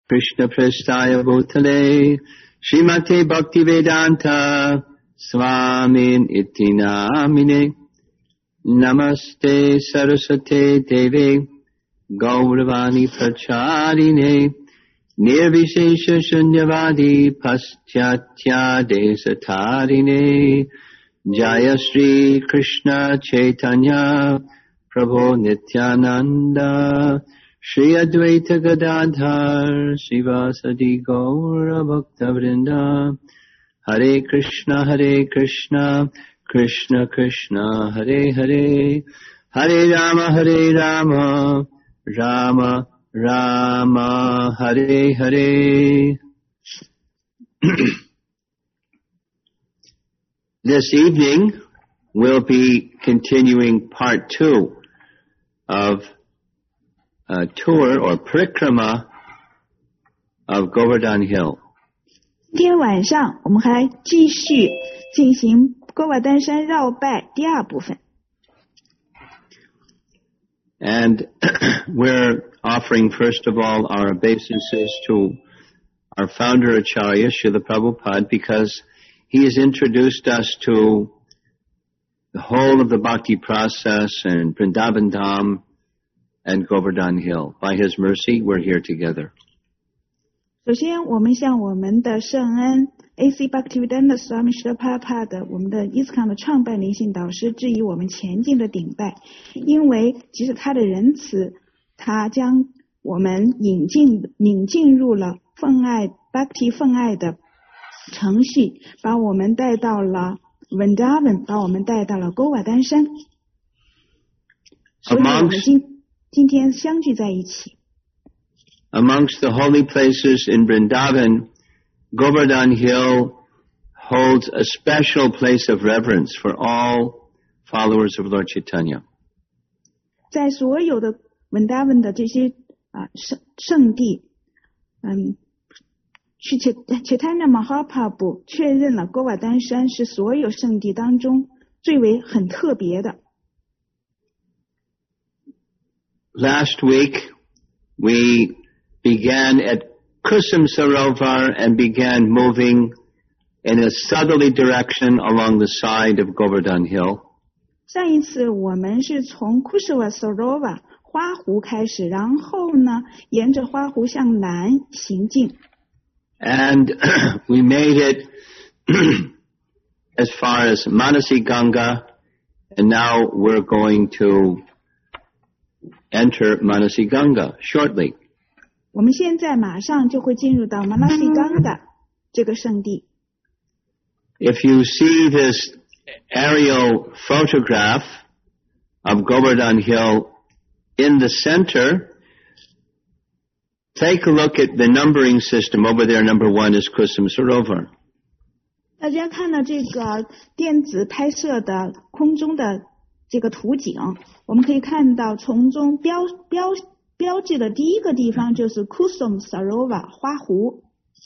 Krishna Prestaya Bhutale Srimate Bhaktivedanta Swamin Iti Namine Namaste Saraswate Deve Gauravani Pracharine Nirvishesha Shunyavadi Paschatya Desatarine Jaya Shri Krishna Chaitanya Prabhu Nityananda Shri Advaita Gadadhar Srivasadi Gaura Bhakta Vrinda Hare Krishna Krishna Krishna Hare Hare Hare Rama Rama Rama Hare Hare. This evening we'll be continuing part 2 of a tour or parikrama of Govardhan Hill. 今天晚上我们还继续进行戈瓦丹山绕拜第二部分。 And we're offering first of all our obeisances to our founder Acharya Srila Prabhupada because he has introduced us to the whole of the bhakti process and Vrindavan Dham and Govardhan Hill. By his mercy, we're here together. 首先，我们向我们的圣恩 A.C. Bhaktivedanta Swami Srila Prabhupada 我们的伊斯康的创办灵性导师致以我们前进的顶拜，因为即使他的仁慈，他将我们引进入了奉爱 Bhakti 奉爱的程序，把我们带到了 Vrindavan， 把我们带到了勾瓦丹山。所以我们今天相聚在一起。 Amongst the holy places in Vrindavan, Govardhan Hill holds a special place of reverence for all followers of Lord Chaitanya. 在所有的 Vrindavan 的这些圣地，Chaitanya Mahaprabhu 确认了勾瓦丹山是所有圣地当中最为很特别的。 Last week, we began at Kusum Sarovar and began moving in a southerly direction along the side of Govardhan Hill. 上一次我们是从 Kusum Sarovar 花湖开始，然后呢，沿着花湖向南行进。 And we made it as far as Manasi Ganga, and now we're going to enter Manasi Ganga shortly. 我们现在马上就会进入到 Manasi Ganga 这个圣地。 If you see this aerial photograph of Govardhan Hill in the center, take a look at the numbering system. Over there, number 1 is Kusum Sarovar. 大家看到这个电子拍摄的空中的这个图景，我们可以看到从中标记的第一个地方就是 Kusum Sarovar 花湖。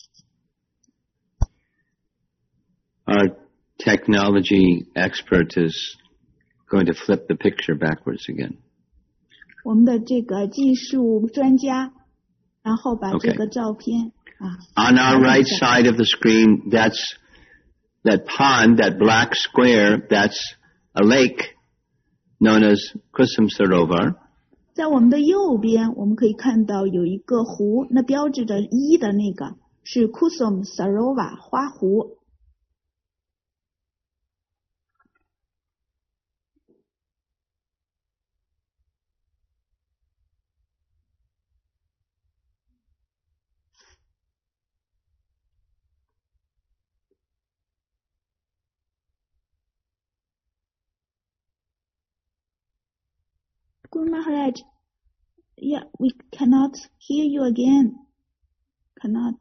Our technology expert is going to flip the picture backwards again. 我们的这个技术专家，然后把这个照片 On our right side of the screen, that's that pond, that black square, that's a lake known as Kusum Sarovar. 在我们的右边，我们可以看到有一个湖，那标志着1的那个是 Kusum Sarovar 花湖。Guru Maharaj, yeah, we cannot hear you again. Cannot.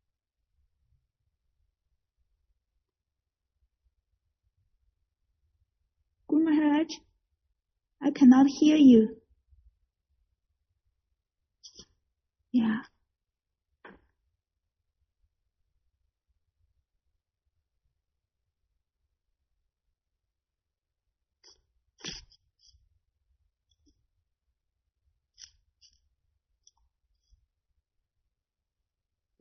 Guru Maharaj, I cannot hear you. Yeah.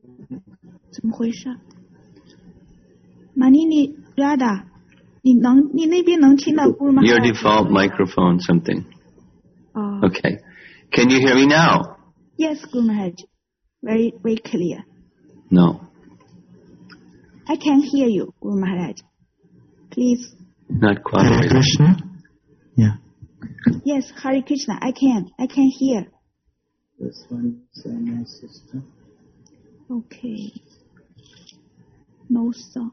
怎么回事？马尼尼拉达，你那边能听到 Guru Maharaj? Your default microphone something. Oh. Okay. Can you hear me now? Yes, Guru Maharaj. Very, very clear. No. I can hear you, Guru Maharaj. Please. Not quite. Hare Krishna? Yeah. Yes, Hare Krishna. I can hear. This one is my sister. Okay. No sound.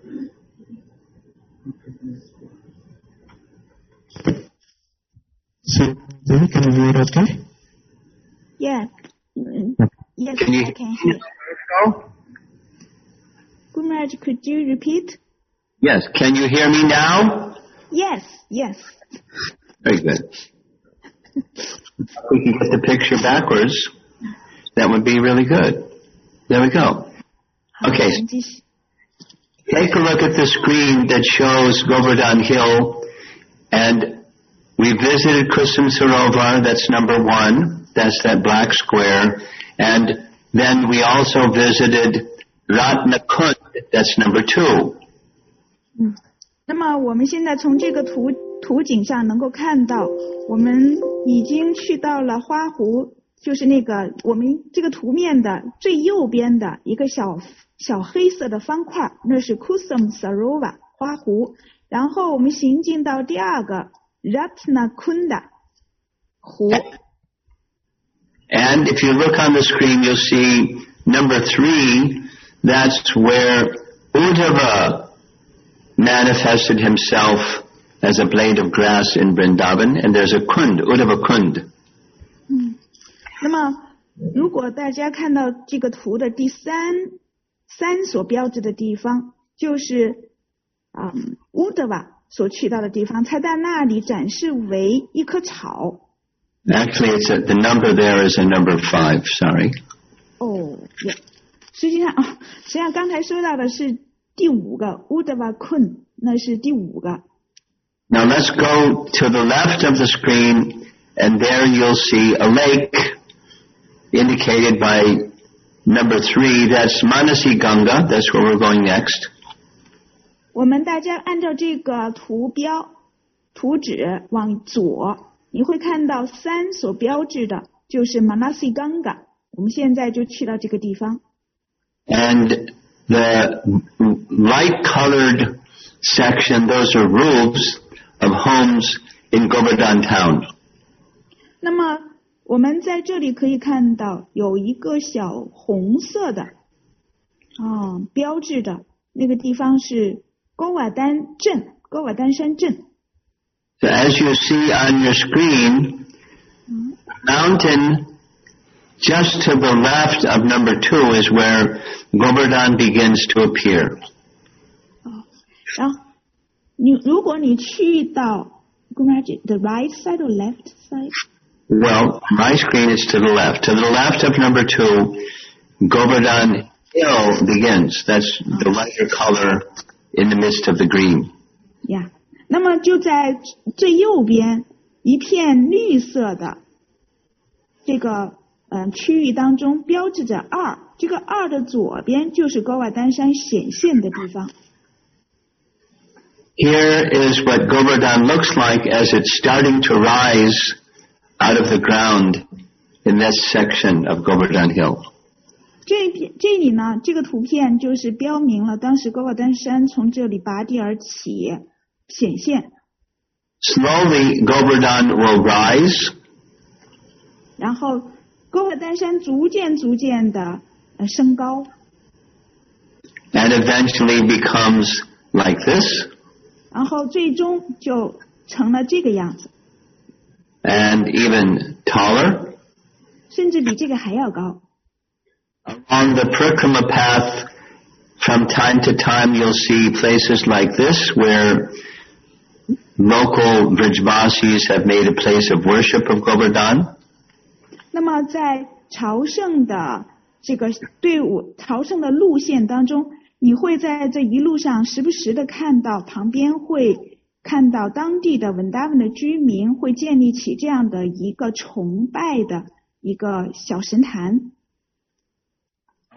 So, can you hear okay? Yeah. Yes, Can you I can hear. go? Guru Maharaj, could you repeat? Yes. Can you hear me now? Yes. Very good. If we can get the picture backwards, that would be really good. There we go. Okay. Take a look at the screen that shows Govardhan Hill, and we visited Kusum Sarovar, that's number 1, that's that black square, and then we also visited Ratnakund, that's number 2. 那么我们现在从这个图景上能够看到，我们已经去到了花湖，就是那个我们这个图面的最右边的一个小黑色的方块，那是 Kusum Sarovar 花湖。然后我们行进到第二个 Ratnakunda 湖。 And if you look on the screen, you'll see number 3, that's where Uddhava manifested himself as a blade of grass in Vrindavan, and there's a Kund, Uddhava Kund. 那么如果大家看到这个图的第三所标志的地方，就是Uddhava 所去到的地方，它在那里展示为一棵草。 Actually, the number there is a number 5, sorry. Oh, yeah. 实际上刚才说到的是第5个 Uddhava Kund， 那是第5个。 Now let's go to the left of the screen, and there you'll see a lake indicated by number 3. That's Manasi Ganga. That's where we're going next. 我们大家按照这个图纸往左，你会看到3所标志的，就是 Manasi Ganga。我们现在就去到这个地方。 And the light-colored section, those are roofs of homes in Govardhan town. 那么我们在这里可以看到有一个小红色的标志的那个地方是勾瓦丹山镇。 So as you see on your screen, mountain just to the left of number 2 is where Govardhan begins to appear. 然后如果你去到 the right side or left side? Well, my screen is to the left. To the left of number 2, Govardhan Hill begins. That's the lighter color in the midst of the green. Yeah. 那么就在最右边一片绿色的这个区域当中标志着2，这个2的左边就是高瓦丹山显现的地方。 Here is what Govardhan looks like as it's starting to rise out of the ground in this section of Govardhan Hill. 这里呢，这个图片就是标明了当时高瓦丹山从这里拔地而起显现。 Slowly, Govardhan will rise. 然后高瓦丹山逐渐的升高。 And eventually becomes like this. 然后最终就成了这个样子。 And even taller. 甚至比这个还要高。 Along the Parikrama path, from time to time you'll see places like this where local Vrajvasis have made a place of worship of Govardhan. 那么在朝圣的这个队伍朝圣的路线当中，你会在这一路上时不时的看到旁边会看到当地的文达文的居民会建立起这样的一个崇拜的一个小神坛。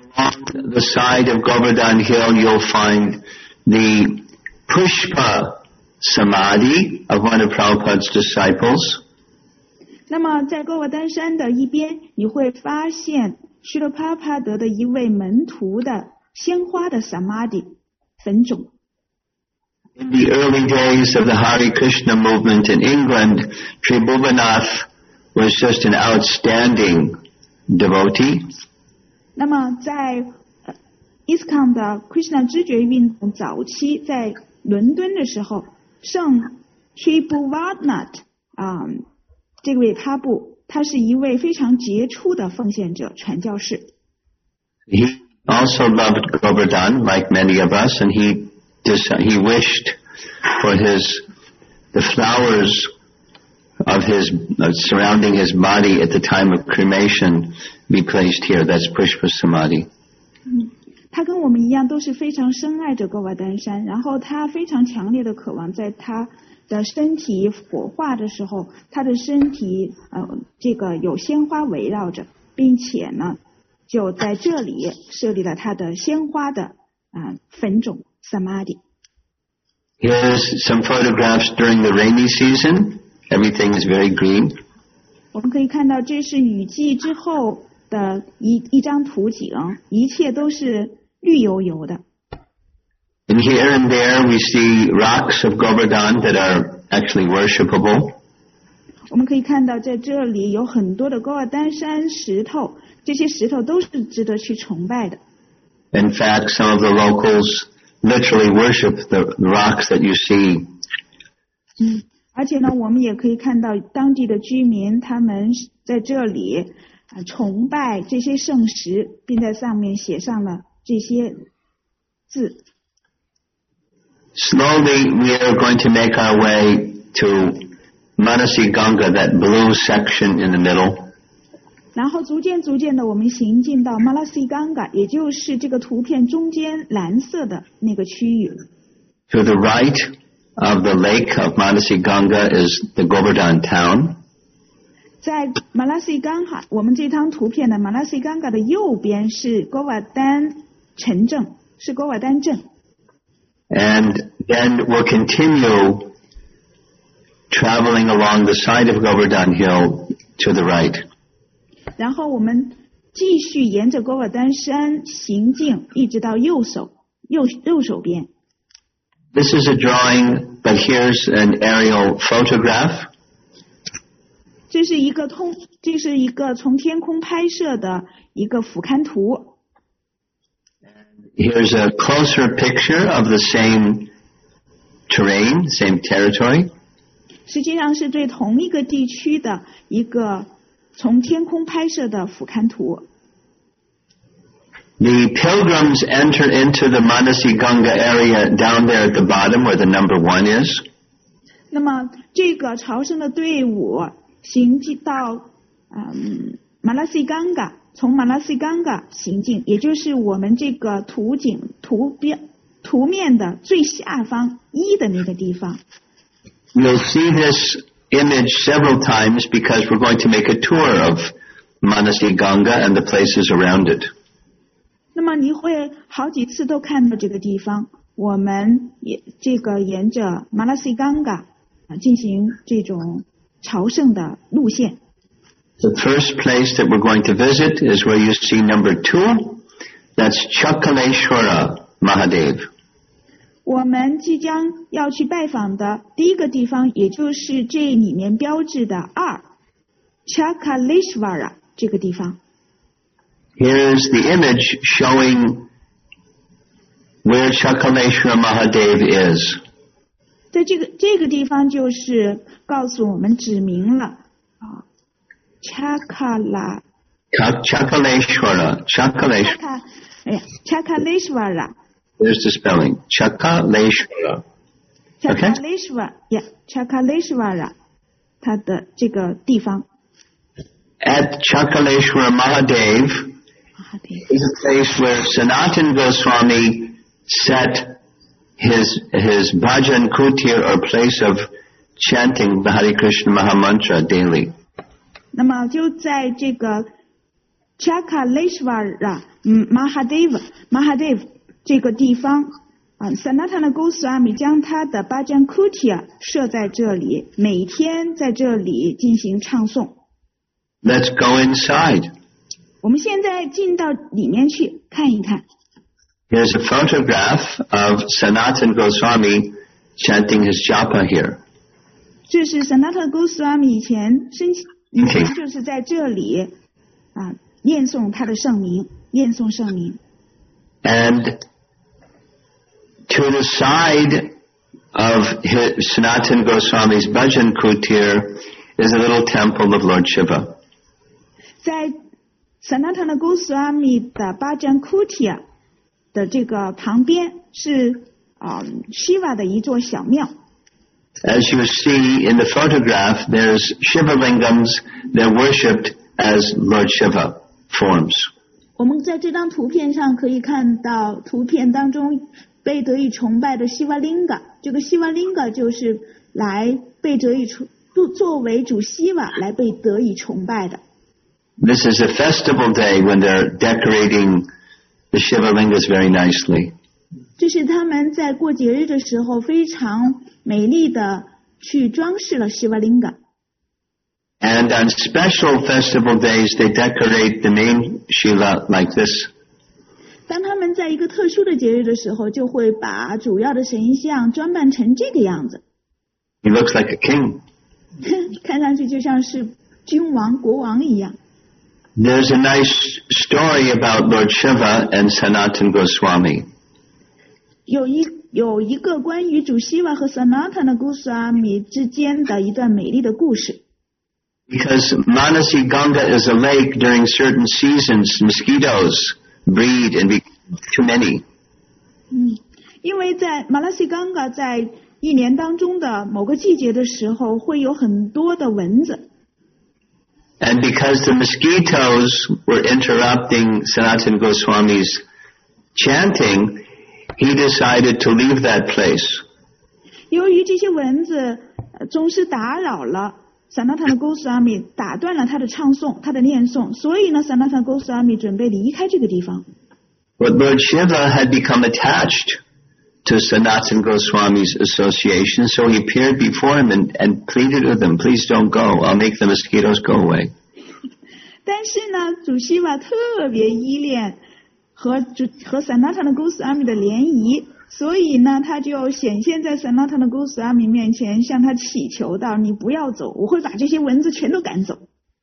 Along the side of Govardhan Hill, you'll find the Pushpa Samadhi of one of Prabhupada's disciples. 那么在哥瓦丹山的一边，你会发现须罗帕帕德的一位门徒的鲜花的 samadhi 坟冢。 In the early days of the Hare Krishna movement in England, Tribhuwanath was just an outstanding devotee. 那么在ISKCON 的 Krishna 知觉运动早期，在伦敦的时候，圣 Tribhuwanath 这位帕布，他是一位非常杰出的奉献者、传教士。 He also loved Govardhan, like many of us, and he wished for the flowers of surrounding his body at the time of cremation be placed here. That's Pushpa Samadhi. 他跟我们一样，都是非常深爱着哥瓦丹山，然后他非常强烈的渴望在他的身体火化的时候，他的身体这个有鲜花围绕着，并且呢，就在这里设立了他的鲜花的坟冢 samadhi。 Here's some photographs during the rainy season. Everything is very green. 我们可以看到，这是雨季之后的一张图景，一切都是绿油油的。 And here and there we see rocks of Govardhan that are actually worshipable. 我们可以看到，在这里有很多的哥瓦丹山石头，这些石头都是值得去崇拜的。 In fact, some of the locals literally worship the rocks that you see. 而且呢，我们也可以看到当地的居民，他们在这里崇拜这些圣石，并在上面写上了这些字。 Slowly we are going to make our way to Manasi Ganga, that blue section in the middle. 然后逐渐的，我们行进到 Manasi Ganga， 也就是这个图片中间蓝色的那个区域。 To the right of the lake of Manasi Ganga is the Govardhan town. 在 Manasi Ganga， 我们这张图片的 Manasi Ganga 的右边是哥瓦丹城镇，是哥瓦丹镇。 And then we'll continue traveling along the side of Govardhan Hill to the right. 然后我们继续沿着哥瓦丹山行进，一直到右手边。 This is a drawing, but here's an aerial photograph. 这是一个从天空拍摄的一个俯瞰图。 Here's a closer picture of the same terrain, same territory. 实际上是对同一个地区的一个从天空拍摄的俯瞰图。 The pilgrims enter into the Manasi Ganga area down there at the bottom where the number 1 is. 那么这个朝圣的队伍行进到Manasi Ganga， 从 Manasi Ganga 行进，也就是我们这个图面的最下方1的那个地方。 You'll see this image several times because we're going to make a tour of Manasi Ganga and the places around it. 那么你会好几次都看到这个地方，我们也沿着 Manasi Ganga 进行这种朝圣的路线。 The first place that we're going to visit is where you see number 2. That's Chakaleshwara Mahadev. 我们即将要去拜访的第一个地方，也就是这里面标志的2 Chakaleshwara 这个地方。 Here's the image showing where Chakaleshwara Mahadev is. 在这个地方就是告诉我们指明了Chakaleshwara. There's the spelling. Chakaleshwara. Chakaleshwara, yeah, Chakaleshwara, 它的这个地方。 At Chakaleshwara Mahadev is a place where Sanatana Goswami set his bhajan kutir, or place of chanting the Hare Krishna Mahamantra daily. 那么就在这个 Chakaleshvara Mahadev 这个地方Sanatana Goswami 将他的Bhajan Kutia 设在这里，每天在这里进行唱诵。 Let's go inside. 我们现在进到里面去看一看。 Here's a photograph of Sanatana Goswami chanting his japa here. 这是 Sanatana Goswami 以前就是在这里念诵他的圣名，念诵圣名。 And to the side of Sanatana Goswami's Bhajan Kutir is a little temple of Lord Shiva. 在 Sanatana Goswami 的 Bhajan Kutir 的这个旁边是Shiva 的一座小庙。 As you see in the photograph, there's Shiva lingams. They're worshipped as Lord Shiva forms. 我们在这张图片上可以看到，图片当中被得以崇拜的 Shiva Linga， 这个 Shiva Linga 就是来被得以作为主 Shiva 来被得以崇拜的。 This is a festival day when they're decorating the Shiva lingas very nicely. 这是他们在过节日的时候非常美丽的去装饰了 Shiva Linga。 And on special festival days, they decorate the main Shiva like this. 当他们在一个特殊的节日的时候，就会把主要的神像装扮成这个样子。 He looks like a king. 看上去就像是君王、国王一样。 There's a nice story about Lord Shiva and Sanatana Goswami. 有一个关于主 Shiva 和 Sanatana Goswami 之间的一段美丽的故事。 Because Manasi Ganga is a lake, during certain seasons, mosquitoes breed and become too many. 因为在 Manasi Ganga 在一年当中的某个季节的时候，会有很多的蚊子。 And because the mosquitoes were interrupting Sanatana Goswami's chanting, he decided to leave that place. 由于这些蚊子总是打扰了 Sanatana Goswami， 打断了他的唱诵，他的念诵，所以呢 Sanatana Goswami 准备离开这个地方。 But Lord Shiva had become attached to Sanatana Goswami's association, so he appeared before him and pleaded with him, please don't go, I'll make the mosquitoes go away. 但是呢，主 Shiva 特别依恋和 Sanatana Goswami 的联谊，所以呢，他就显现在 Sanatana Goswami 面前，向他祈求道：“你不要走，我会把这些蚊子全都赶走。”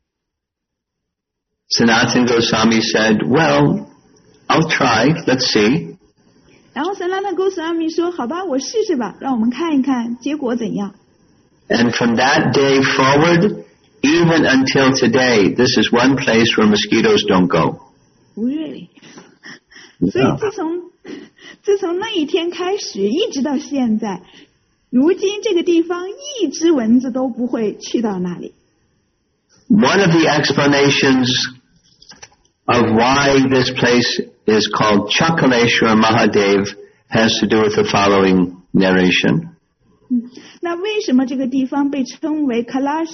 Sanatana Goswami said, well, I'll try, let's see. 然后 Sanatana Goswami 说：“好吧，我试试吧，让我们看一看结果怎样。” And from that day forward, even until today, this is one place where mosquitoes don't go. Really? 所以自从那一天开始，一直到现在，如今这个地方一只蚊子都不会去到那里。 One of the explanations of why this place is called Chakaleshwar Mahadev has to do with the following narration. 那为什么这个地方被称为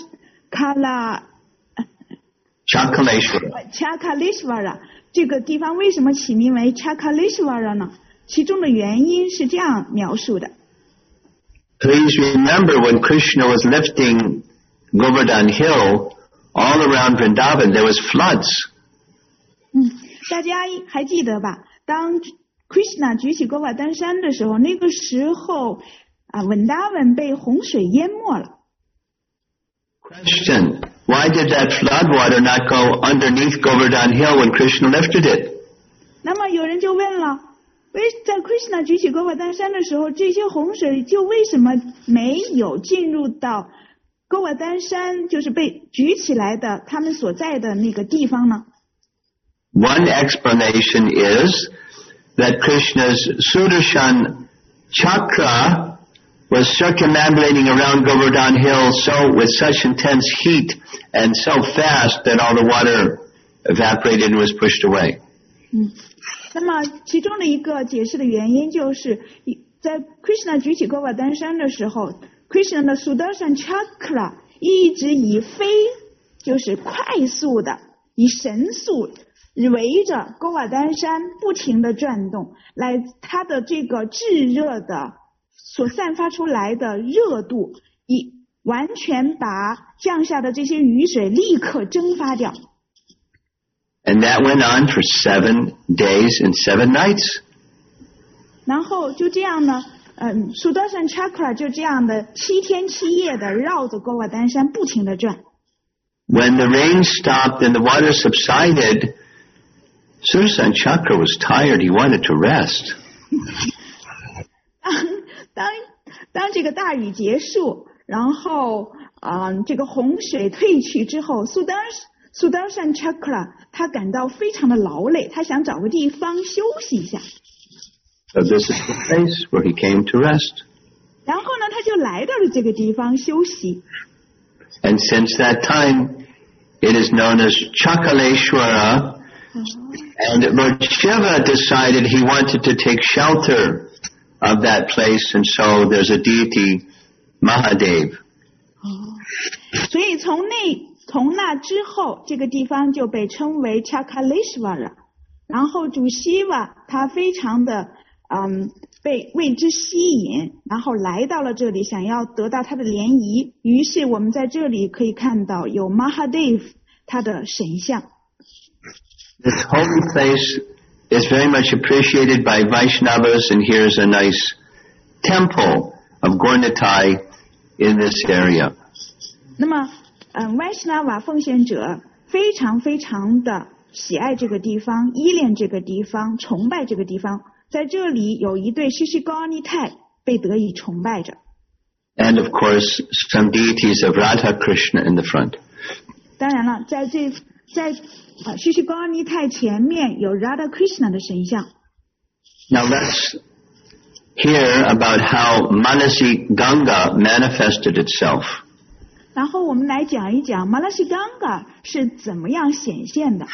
Chakaleshvara？ 这个地方为什么起名为 Chakaleshvara 呢？其中的原因是这样描述的。 Please remember when Krishna was lifting Govardhan Hill, all around Vrindavan there was floods. 大家还记得吧？当 Krishna 举起govardhan丹山的时候，那个时候Vrindavan 被洪水淹没了。 Question: Why did that flood water not go underneath Govardhan Hill when Krishna lifted it? 那么有人就问了，在 Krishna 举起govardhan丹山的时候，这些洪水就为什么没有进入到govardhan丹山，就是被举起来的他们所在的那个地方呢？ One explanation is that Krishna's Sudarshan chakra was circumambulating around Govardhan Hill with such intense heat and so fast that all the water evaporated and was pushed away. 那么其中的一个解释的原因就是在 Krishna 举起govardhan丹山的时候 Krishna 的 Sudarshan chakra 一直以就是快速的以神速围着勾瓦丹山不停地转动，它的这个炙热的所散发出来的热度，完全把降下的这些雨水立刻蒸发掉。 And that went on for 7 days and 7 nights. 然后就这样呢Sudarshan Chakra 就这样的7天7夜的绕着勾瓦丹山不停地转。 When the rain stopped and the water subsided, Sudarshan Chakra was tired. He wanted to rest. 当这个大雨结束，然后这个洪水退去之后，Sudarshan Chakra 他感到非常的劳累，他想找个地方休息一下。 So this is the place where he came to rest. 然后呢，他就来到了这个地方休息。 And since that time, it is known as Chakaleshwara. And Lord Shiva decided he wanted to take shelter of that place, and so there's a deity, Mahadev. 所以从那之后，这个地方就被称为 Chakaleshwara。然后主Shiva他非常的被为之吸引，然后来到了这里，想要得到他的联谊。于是我们在这里可以看到有 Mahadev 他的神像。 This holy place is very much appreciated by Vaishnavas, and here's a nice temple of Gaur-Nitai in this area. 那么Vaishnava 奉献者非常非常的喜爱这个地方，依恋这个地方，崇拜这个地方。在这里有一对须须高尼泰被得以崇拜着。 And of course, some deities of Radha Krishna in the front. 当然了，在须须高尼泰前面有 Radha Krishna 的神像。 Now let's hear about how Manasi Ganga manifested itself. 然后我们来讲一讲 Manasi Ganga 是怎么样显现的。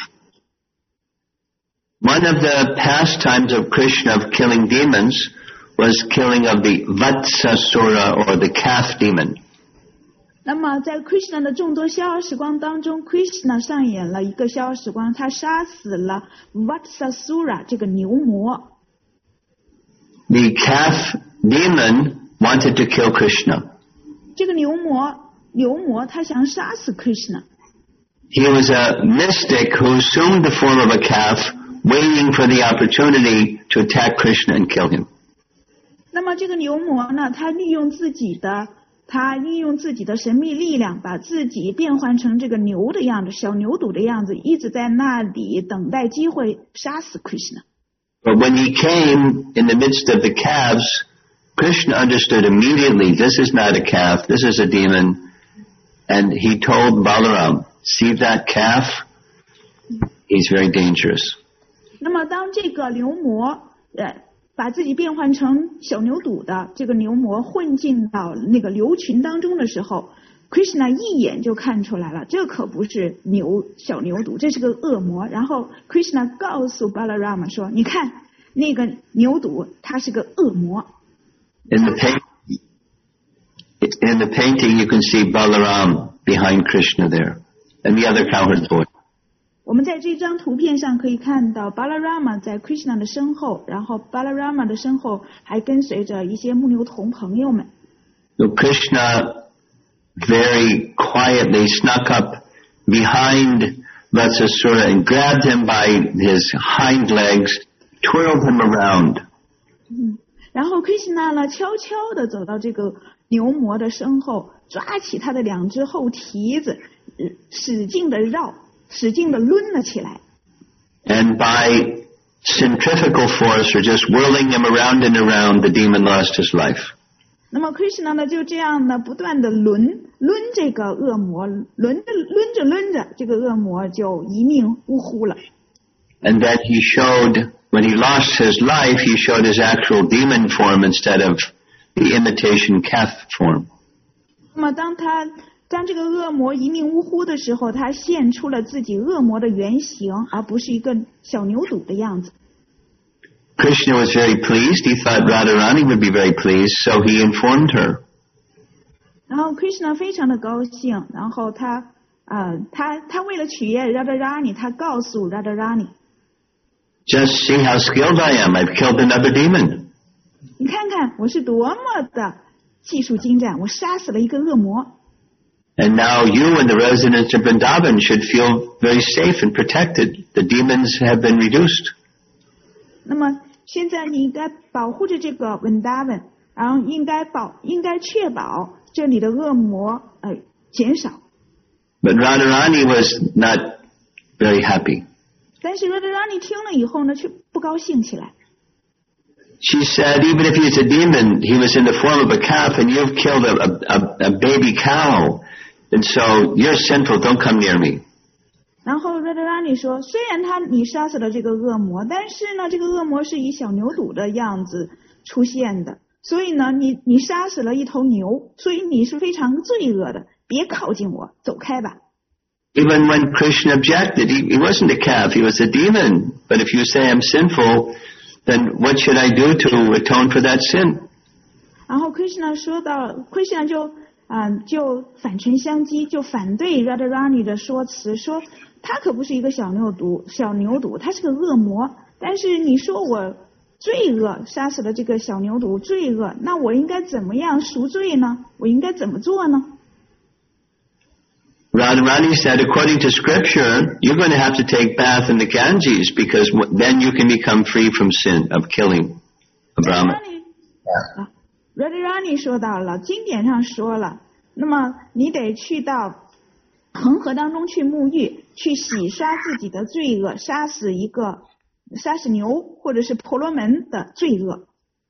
One of the pastimes of Krishna of killing demons was killing of the Vatsasura or the calf demon. 那么在 Krishna 的众多逍遥时光当中， Krishna 上演了一个逍遥时光，他杀死了 Vatsasura 这个牛魔。 The calf demon wanted to kill Krishna. 这个牛魔他想杀死 Krishna。 He was a mystic who assumed the form of a calf, waiting for the opportunity to attack Krishna and kill him. 那么这个牛魔呢，他利用自己的神秘力量，把自己变换成这个牛的样子，小牛犊的样子，一直在那里等待机会杀死 Krishna。 But when he came in the midst of the calves, Krishna understood immediately, this is not a calf, this is a demon. And he told Balaram, see that calf? He's very dangerous. 那么当这个牛魔把自己变换成小牛犊的这个牛魔混进到那个牛群当中的时候， Krishna 一眼就看出来了，这可不是小牛犊，这是个恶魔。然后 Krishna 告诉 Balarama 说，你看那个牛犊它是个恶魔。 In the painting you can see Balaram behind Krishna there and the other cowherd boy. 我们在这张图片上可以看到 Balarama 在 Krishna 的身后，然后 Balarama 的身后还跟随着一些牧牛童朋友们。 So Krishna very quietly snuck up behind Vatsasura and grabbed him by his hind legs, twirled him around. 然后 Krishna 呢，悄悄地走到这个牛魔的身后，抓起他的两只后蹄子，使劲地绕，使劲地抡了起来。 And by centrifugal force, or just whirling him around and around, the demon lost his life. 那么 Krishna 呢，就这样呢，不断地抡这个恶魔，抡着，这个恶魔就一命呜呼了。 And then he showed, when he lost his life, he showed his actual demon form instead of the imitation calf form. 那么当这个恶魔一命呜呼的时候，他现出了自己恶魔的原型，而不是一个小牛犊的样子。 Krishna was very pleased. He thought Radharani would be very pleased, so he informed her. 然后 Krishna 非常的高兴，然后他他为了取悦 Radharani， 他告诉 Radharani， Just see how skilled I am. I've killed another demon. 你看看我是多么的技术精湛，我杀死了一个恶魔。 And now you and the residents of Vrindavan should feel very safe and protected. The demons have been reduced. 那么现在你应该保护着这个 Vrindavan， 然后应该确保这里的恶魔减少。 But Radharani was not very happy. 但是 Radharani 听了以后呢，却不高兴起来。 She said, even if he's a demon, he was in the form of a calf, and you've killed a baby cow. And so you're sinful, don't come near me. 然后 Radharani 说，虽然你杀死了这个恶魔，但是呢，这个恶魔是以小牛犊的样子出现的，所以呢，你杀死了一头牛，所以你是非常罪恶的，别靠近我，走开吧。 Even when Krishna objected, he wasn't a calf, he was a demon. But if you say I'm sinful, then what should I do to atone for that sin? 然后 Krishna 就反唇相讥，就反对 Radharani 的说辞，说他可不是一个小牛犊，他是个恶魔。但是你说我罪恶，杀死了这个小牛犊，罪恶，那我应该怎么样赎罪呢？我应该怎么做呢？ Radharani said, according to scripture, you're going to have to take bath in the Ganges because then you can become free from sin of killing a Brahman. Radharani 说到了，经典上说了，那么你得去到恒河当中去沐浴，去洗刷自己的罪恶，杀死牛或者是婆罗门的罪恶。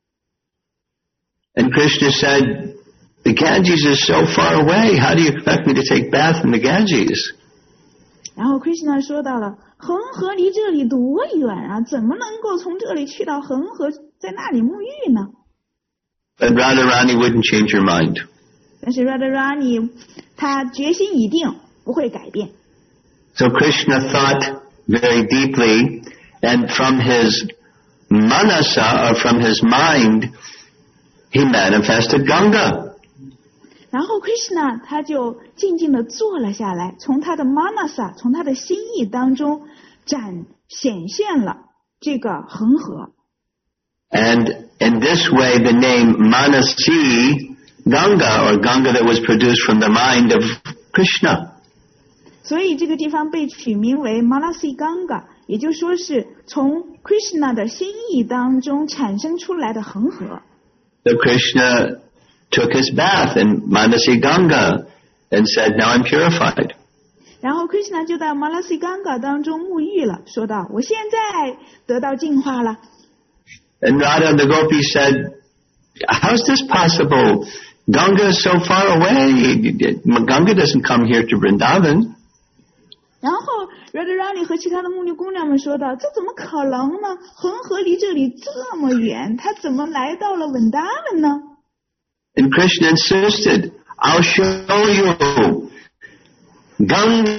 And Krishna said, the Ganges is so far away. How do you expect me to take bath in the Ganges? 然后 Krishna 说到了，恒河离这里多远啊？怎么能够从这里去到恒河，在那里沐浴呢？ But Radharani wouldn't change her mind. 但是 Radharani 他决心已定，不会改变。 So Krishna thought very deeply, and from his manasa, or from his mind, he manifested Ganga. 然后 Krishna 他就静静地坐了下来，从他的 manasa， 从他的心意当中显现了这个恒河。 And in this way, the name Manasi Ganga, or Ganga that was produced from the mind of Krishna. 所以这个地方被取名为 Manasi Ganga， 也就是说是从 Krishna 的心意当中产生出来的恒河。 So Krishna took his bath in Manasi Ganga and said, now I'm purified. 然后 Krishna 就在 Manasi Ganga 当中沐浴了，说道，我现在得到净化了。 And Radha and the gopis said, how is this possible? Ganga is so far away. Ganga doesn't come here to Vrindavan. 然后 Radharani 和其他的牧女姑娘们说道，这怎么可能呢？恒河离这里这么远，他怎么来到了稳达文呢？ And Krishna insisted, I'll show you. Ganga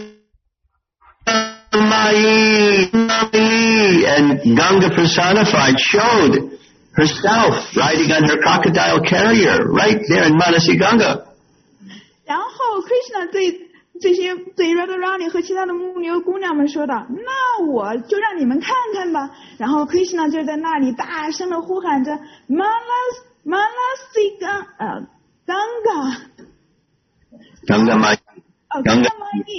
Mai, and Ganga personified showed herself riding on her crocodile carrier right there in Manasi Ganga. 然后 Krishna 对 Radharani 和其他的牧牛姑娘们说道，那我就让你们看看吧。然后 Krishna 就在那里大声的呼喊着 Manasi Ganga Ganga Mai. Ganga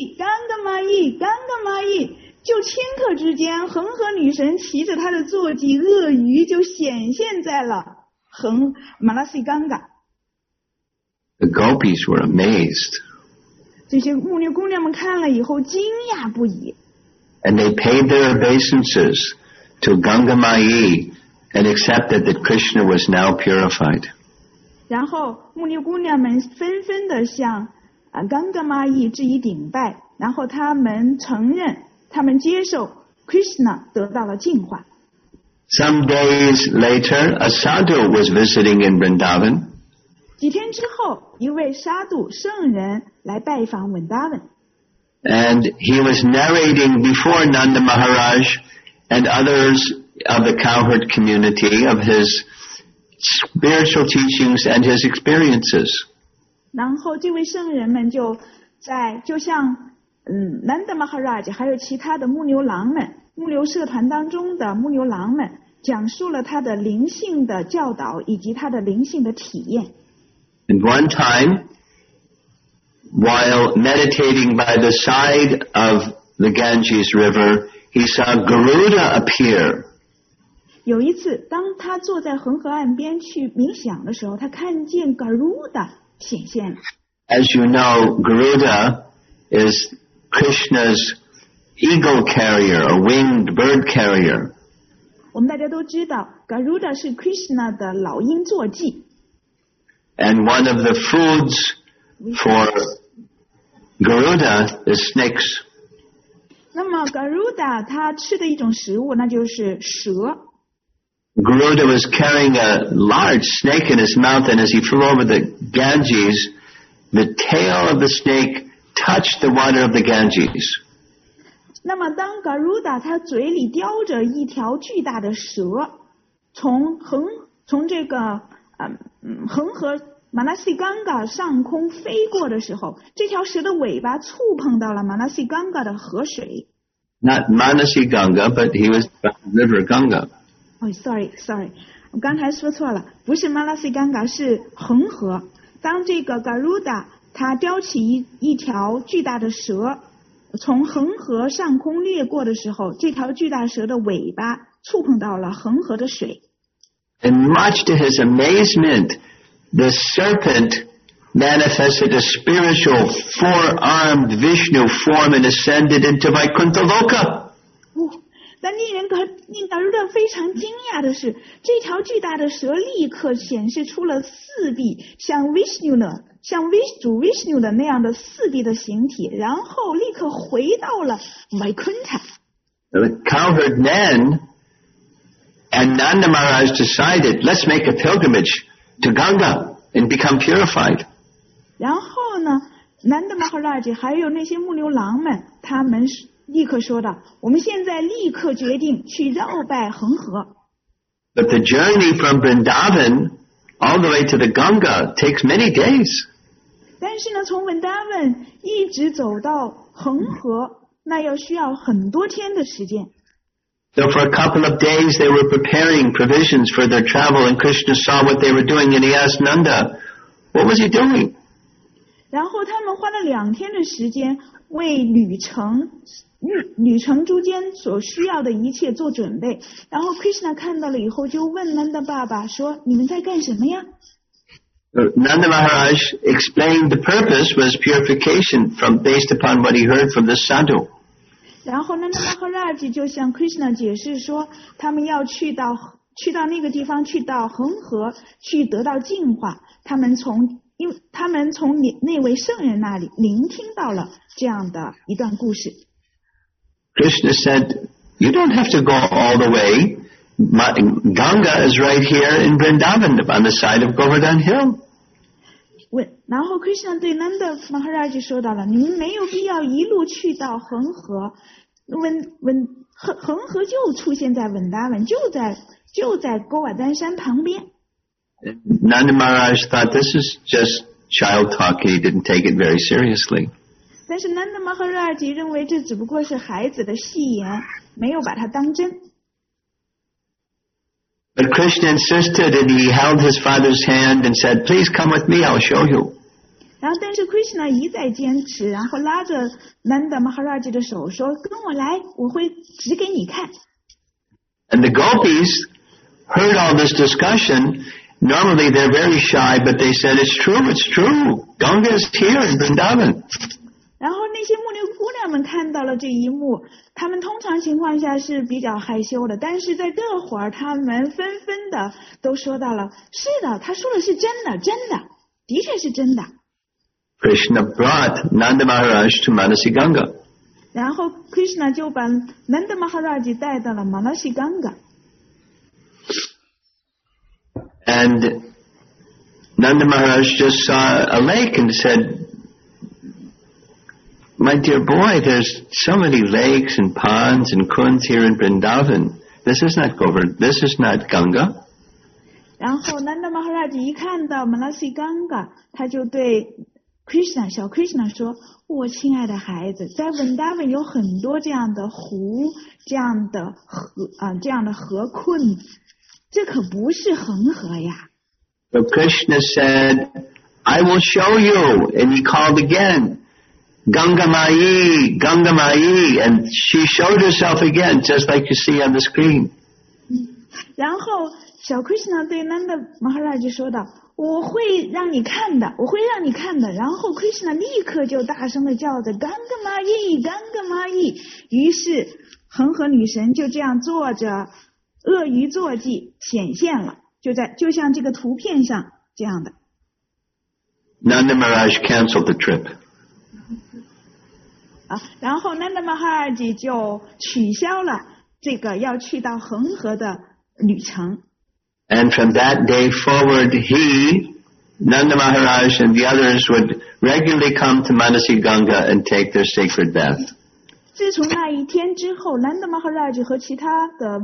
Mai， 就顷刻之间，恒河女神骑着她的坐骑鳄鱼就显现在了Manasi Ganga。 The gopis were amazed. 这些牧牛姑娘们看了以后惊讶不已。 And they paid their obeisances to Ganga Mai and accepted that Krishna was now purified. 然后牧牛姑娘们纷纷的向Ganga Mai 致以顶拜，然后他们承认，他们接受 Krishna 得到了净化。 Some days later, a sadhu was visiting in Vrindavan. 几天之后，一位沙度圣人来拜访稳达文。 And he was narrating before Nanda Maharaj and others of the cowherd community of his spiritual teachings and his experiences. 然后这位圣人们就向 Nanda Maharaj 还有其他的牧牛郎们，牧牛社团当中的牧牛郎们，讲述了他的灵性的教导以及他的灵性的体验。 And one time, while meditating by the side of the Ganges River, he saw Garuda appear. 有一次，当他坐在恒河岸边去冥想的时候，他看见 Garuda 显现。 As you know, Garuda is Krishna's eagle carrier, a winged bird carrier. 我们大家都知道 Garuda 是 Krishna 的老鹰坐骑。 And one of the foods for Garuda is snakes. 那么 Garuda 他吃的一种食物，那就是蛇。 Garuda was carrying a large snake in his mouth, and as he flew over the Ganges, the tail of the snake touched the water of the Ganges. 那么当 Garuda 他嘴里叼着一条巨大的蛇，从这个恒河马拉西冈嘎上空飞过的时候，这条蛇的尾巴触碰到了马拉西冈嘎的河水。 Not Manasi Ganga, but he was by the river Ganga. Oh, sorry, 我刚才说错了，不是马拉西冈嘎，是恒河。当这个 Garuda 他叼起一条巨大的蛇，从恒河上空掠过的时候，这条巨大蛇的尾巴触碰到了恒河的水。 And much to his amazement, the serpent manifested a spiritual four-armed Vishnu form and ascended into Vaikuntha Loka. 但令 Garuda 非常惊讶的是，这条巨大的蛇立刻显示出了四臂，像 主 Vishnu 的那样的四臂的形体，然后立刻回到了 Vaikuntha。 The cowherd Nan and Nanda Maharaj decided, let's make a pilgrimage to Ganga and become purified. 然后呢 Nanda Maharaj 还有那些牧牛郎们，他们立刻说道，我们现在立刻决定去绕拜恒河。 But the journey from Vrindavan all the way to the Ganga takes many days. 但是呢，从文达文一直走到恒河，那需要很多天的时间。 So for a couple of days they were preparing provisions for their travel, and Krishna saw what they were doing and he asked Nanda, what was he doing? 然后他们花了2天的时间为旅程中间所需要的一切做准备。然后 Krishna 看到了以后就问 Nanda 爸爸说，你们在干什么呀？ Nanda Maharaj explained the purpose was purification based upon what he heard from the sadhu. 然后 Nanda Maharaj 就向 Krishna 解释说，他们要去到那个地方，去到恒河，去得到净化。因为他们从那位圣人那里聆听到了这样的一段故事。 Krishna said, you don't have to go all the way. Ganga is right here in Vrindavan on the side of Govardhan Hill. 然后 Krishna 对 Nanda Maharaj 说到了，你们没有必要一路去到恒河，恒河就出现在文达文，就在勾瓦丹山旁边。 Nanda Maharaj thought this is just child talk. He didn't take it very seriously. 但是 Nanda Maharaj 认为这只不过是孩子的戏言，没有把它当真。 But Krishna insisted, and he held his father's hand and said, please come with me, I'll show you. 然后但是 Krishna 一再坚持，然后拉着 Nanda Maharaj 的手说，跟我来，我会指给你看。 And the gopis heard all this discussion. Normally they're very shy, but they said, it's true. Ganga is here in Vrindavan. 然后那些牧牛姑娘们看到了这一幕，她们通常情况下是比较害羞的，但是在这会儿，她们纷纷的都说到了，是的，他说的是真的，的确是真的。 Krishna brought Nanda Maharaj to Manasi Ganga. 然后 Krishna 就把 Nanda Maharaj 带到了马拉西冈嘎。 And Nanda Maharaj just saw a lake and said, my dear boy, there's so many lakes and ponds and kunds here in Vrindavan. This is not Govardhan. This is not Ganga. 然后 Nanda Maharaj 一看到马拉西冈嘎，他就对 Krishna 小 Krishna 说，我亲爱的孩子，在温达文有很多这样的湖，这样的河困，这可不是恒河呀。 So Krishna said, I will show you. And he called again, Ganga Mai, Ganga Mai. And she showed herself again, just like you see on the screen. 然后小 Krishna 对 Nanda Maharaj 说道，我会让你看的，我会让你看的。然后 Krishna 立刻就大声的叫着 Ganga Mai, Ganga Mai。于是恒河女神就这样坐着鳄鱼坐骑显现了，就像这个图片上这样的。 Nanda Maharaj canceled the trip. 然后 Nanda Maharaj 就取消了这个要去到恒河的旅程。 And from that day forward, he, Nanda Maharaj, and the others would regularly come to Manasi Ganga and take their sacred bath. 自从那一天之后 Nanda Maharaj 和其他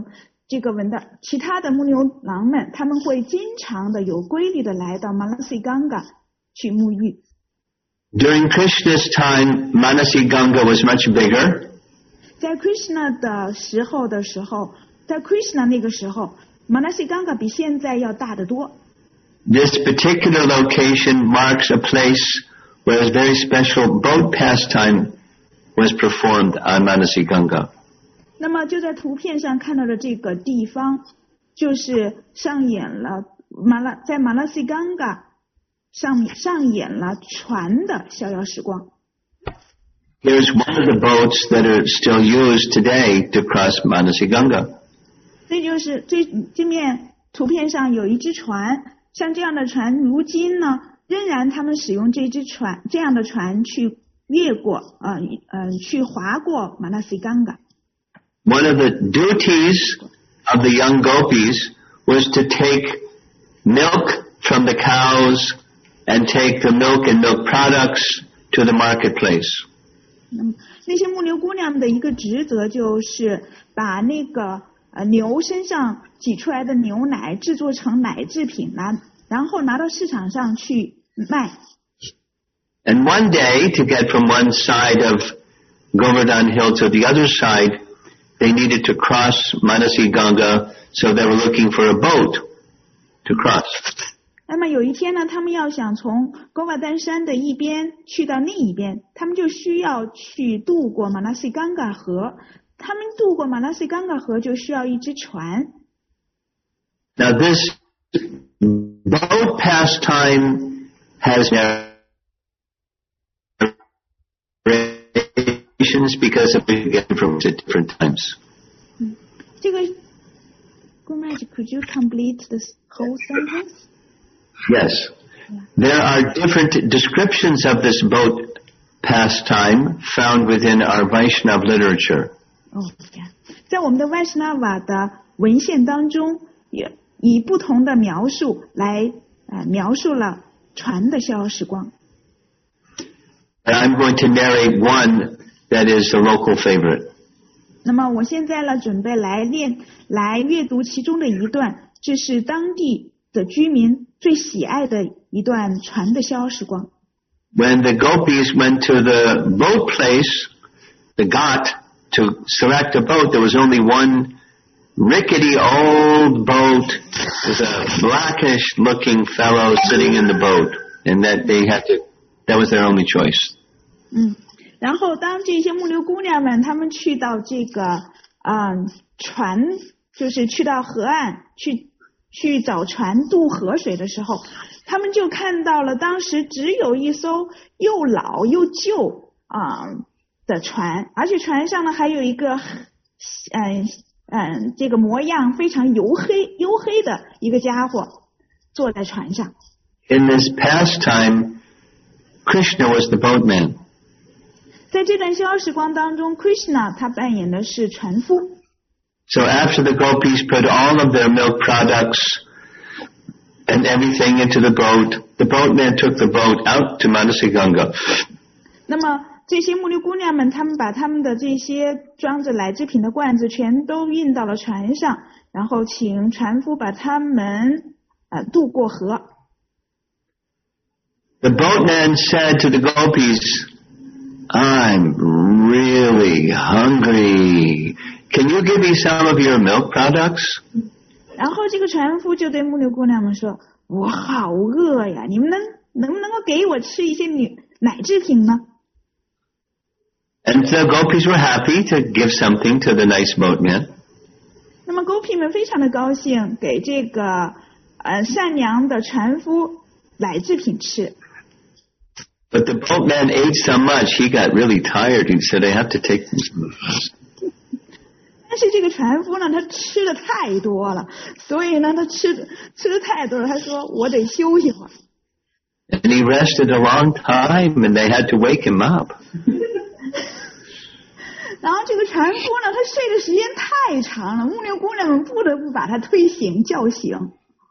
的牧牛郎们，他们会经常的有规律的来到 Manasi Ganga 去沐浴。 During Krishna's time, Manasi Ganga was much bigger. 在 Krishna 在 Krishna 那个时候 Manasi Ganga 比现在要大得多。 This particular location marks a place where a very special boat pastime was performed on Manasi Ganga. 那么就在图片上看到的这个地方，就是上演了在 Manasi Ganga 上演了船的逍遥时光。 Here's one of the boats that are still used today to cross Manasi Ganga. 这就是这面图片上有一只船，像这样的船，如今呢，仍然他们使用这样的船去越过去划过 Manasi Ganga。 One of the duties of the young gopis was to take milk from the cows and take the milk and milk products to the marketplace. 那些牧牛姑娘们的一个职责就是把那个牛身上挤出来的牛奶制作成奶制品，然后拿到市场上去卖。 And one day, to get from one side of Govardhan Hill to the other side, they needed to cross Manasi Ganga, so they were looking for a boat to cross. 那么有一天呢，他们要想从高瓦丹山的一边去到另一边，他们就需要去渡过 Manasi Ganga 河。他们渡过 Manasi Ganga 河就需要一只船。 Now this boat pastime has narrations because of it from different times. 这个 Guruji, could you complete this whole sentence? Yes. There are different descriptions of this boat pastime found within our Vaishnava literature. 在我们的 Vaishnava 的文献当中，也以不同的描述来描述了船的逍遥时光。 And I'm going to narrate one that is a local favorite. 那么我现在呢，准备来阅读其中的一段，这是当地的居民最喜爱的一段船的逍遥时光。 When the gopis went to the boat place, the ghat, to select a boat, there was only one rickety old boat with a blackish-looking fellow sitting in the boat, and that was their only choice. 然后当这些牧牛姑娘们她们去到这个船，就是去到河岸去找船渡河水的时候，他们就看到了当时只有一艘又老又旧的船，而且船上呢还有一个这个模样非常黝黑的一个家伙坐在船上。 In this pastime, Krishna was the boatman. 在这段逍遥时光当中 ，Krishna 他扮演的是船夫。 So after the gopis put all of their milk products and everything into the boatman took the boat out to Manasi Ganga. 那么这些牧牛姑娘们，她们把她们的这些装着奶制品的罐子全都运到了船上，然后请船夫把它们渡过河。 The boatman said to the gopis, I'm really hungry. Can you give me some of your milk products? 然后这个船夫就对木牛姑娘们说，我好饿呀，你们能不能够给我吃一些奶制品呢？ And the gopis were happy to give something to the nice boatman. 那么狗屁们非常的高兴，给这个善良的船夫奶制品吃。 But the boatman ate so much, he got really tired. He said, I have to take this. 但是这个船夫呢，他吃的太多了，所以呢，他吃的太多了，他说我得休息会儿。 And he rested a long time, and they had to wake him up. 然后这个船夫呢，他睡的时间太长了，木牛姑娘们不得不把他推醒叫醒。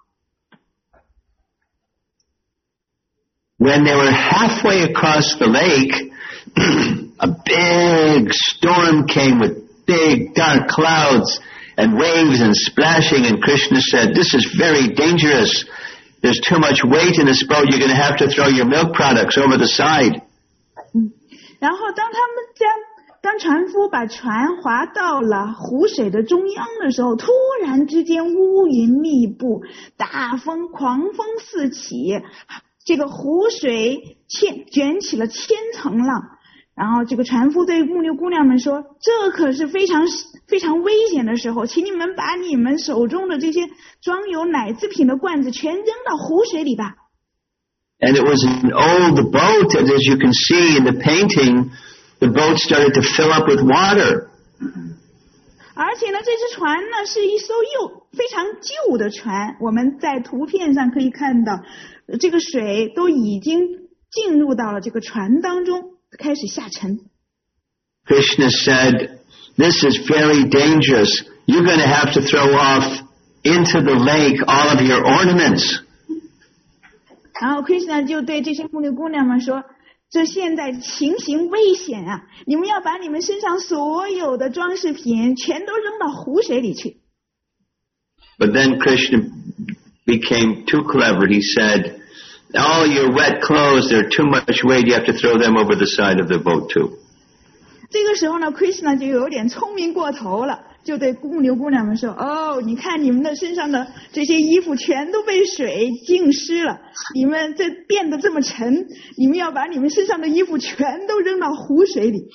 When they were halfway across the lake, a big storm came with big dark clouds and waves and splashing, and Krishna said, this is very dangerous. There's too much weight in this boat. You're going to have to throw your milk products over the side. 然后当船夫把船划到了湖水的中央的时候，突然之间乌云密布，大风狂风四起，这个湖水卷起了千层浪。然后这个船夫对木牛姑娘们说，这可是非常非常危险的时候，请你们把你们手中的这些装有奶制品的罐子全扔到湖水里吧。 And it was an old boat, and as you can see in the painting, the boat started to fill up with water. 而且呢，这只船呢是一艘非常旧的船，我们在图片上可以看到，这个水都已经进入到了这个船当中，开始下沉。 Krishna said, this is very dangerous. You're going to have to throw off into the lake all of your ornaments. 然后 Krishna 就对这些木牛姑娘们说，这现在情形危险啊，你们要把你们身上所有的装饰品全都扔到湖水里去。 But then Krishna became too clever. He said, all your wet clothes, they're too much weight. You have to throw them over the side of the boat too. 这个时候呢 Krishna 就有点聪明过头了，就对木牛姑娘们说，哦，你看你们的身上的这些衣服全都被水浸湿了，你们这变得这么沉，你们要把你们身上的衣服全都扔到湖水里。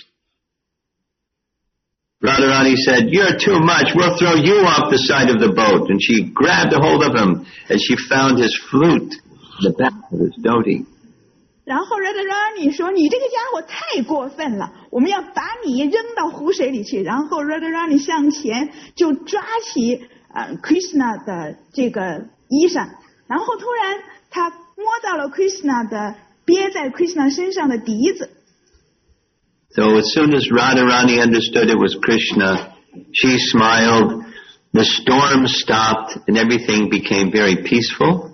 Radharani said, you're too much. We'll throw you off the side of the boat. And she grabbed a hold of him as she found his flute, the back of his dhoti. 然后 Radharani 说，你这个家伙太过分了，我们要把你扔到湖水里去。然后 Radharani 向前就抓起Krishna 的这个衣裳，然后突然他摸到了 Krishna 的憋在 Krishna 身上的笛子。 So as soon as Radharani understood it was Krishna, she smiled, the storm stopped, and everything became very peaceful.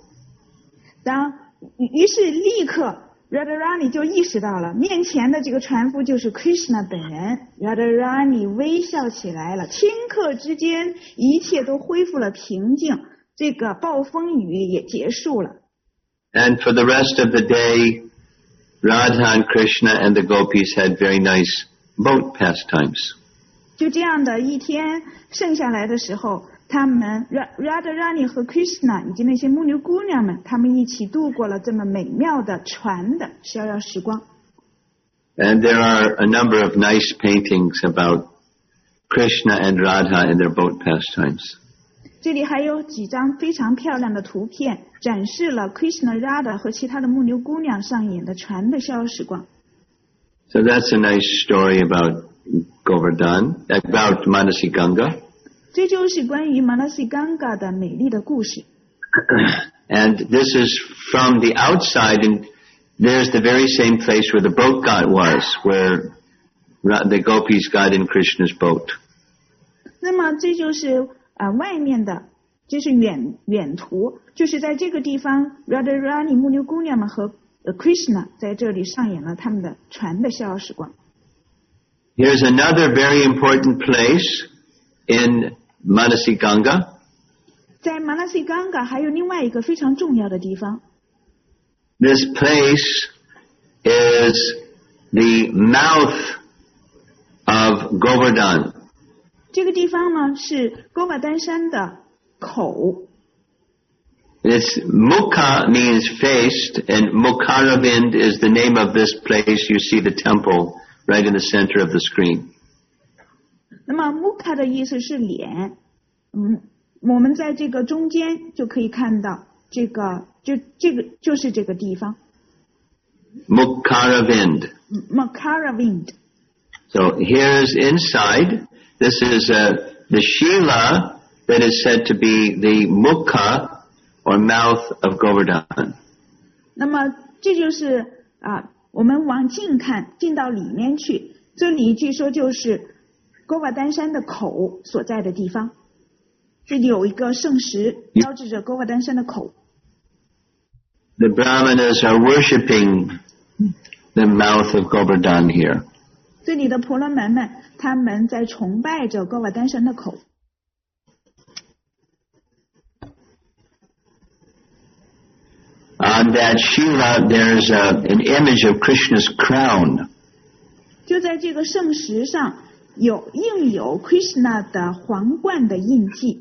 于是立刻 Radharani 就意识到了，面前的这个船夫就是 Krishna 本人。Radharani 微笑起来了，顷刻之间，一切都恢复了平静，这个暴风雨也结束了。 And for the rest of the day, Radha and Krishna and the gopis had very nice boat pastimes. 就这样的一天剩下来的时候，他们 Radharani 和 Krishna 以及那些木牛姑娘们，他们一起度过了这么美妙的船的逍遥时光。 And there are a number of nice paintings about Krishna and Radha and their boat pastimes. 这里还有几张非常漂亮的图片，展示了 Krishna Radha 和其他的木牛姑娘上演的船的逍遥时光。 So that's a nice story about Govardhan, about Manasi Ganga. 这就是关于 Manasi Ganga 的美丽的故事。 And this is from the outside, and there's the very same place where the boat was, where the gopis got in Krishna's boat. 那么这就是外面的，这是远图，就是在这个地方 Radharani 木牛姑娘们和Krishna 在这里上演了他们的船的逍遥时光。 Here's another very important place in Manasi Ganga. 在 Manasi Ganga 还有另外一个非常重要的地方。 This place is the mouth of Govardhan. 这个地方呢是勾瓦丹山的口。 It's Mukha means faced, and Mukharavind is the name of this place. You see the temple right in the center of the screen. 那么 Mukha 的意思是脸，我们在这个中间就可以看到这个就是这个地方。 Mukharavind. Mukharavind. So here's inside. This is the Shila that is said to be the Mukha or mouth of Govardhan. 那么这就是我们往近看，进到里面去，这里据说就是勾瓦丹山的口所在的地方。这里有一个圣石，标志着勾瓦丹山的口。 The Brahmanas are worshipping the mouth of Govardhan here. 这里的婆罗门们，他们在崇拜着勾瓦丹山的口。 On that Shila, there's an image of Krishna's crown. 就在这个圣石上印有 Krishna 的皇冠的印记。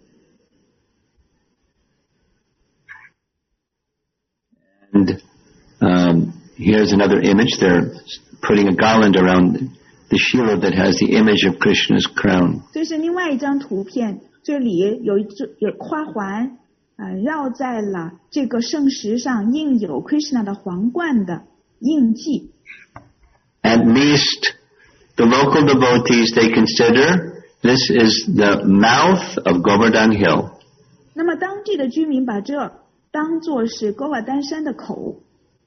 And here's another image. They're putting a garland around the Shila that has the image of Krishna's crown. 这是另外一张图片，这里有花环。绕在了这个圣石上，印有 Krishna 的皇冠的印记。 At least the local devotees, they consider this is the mouth of Govardhan Hill. 那么当地的居民把这当作是勾瓦丹山的口。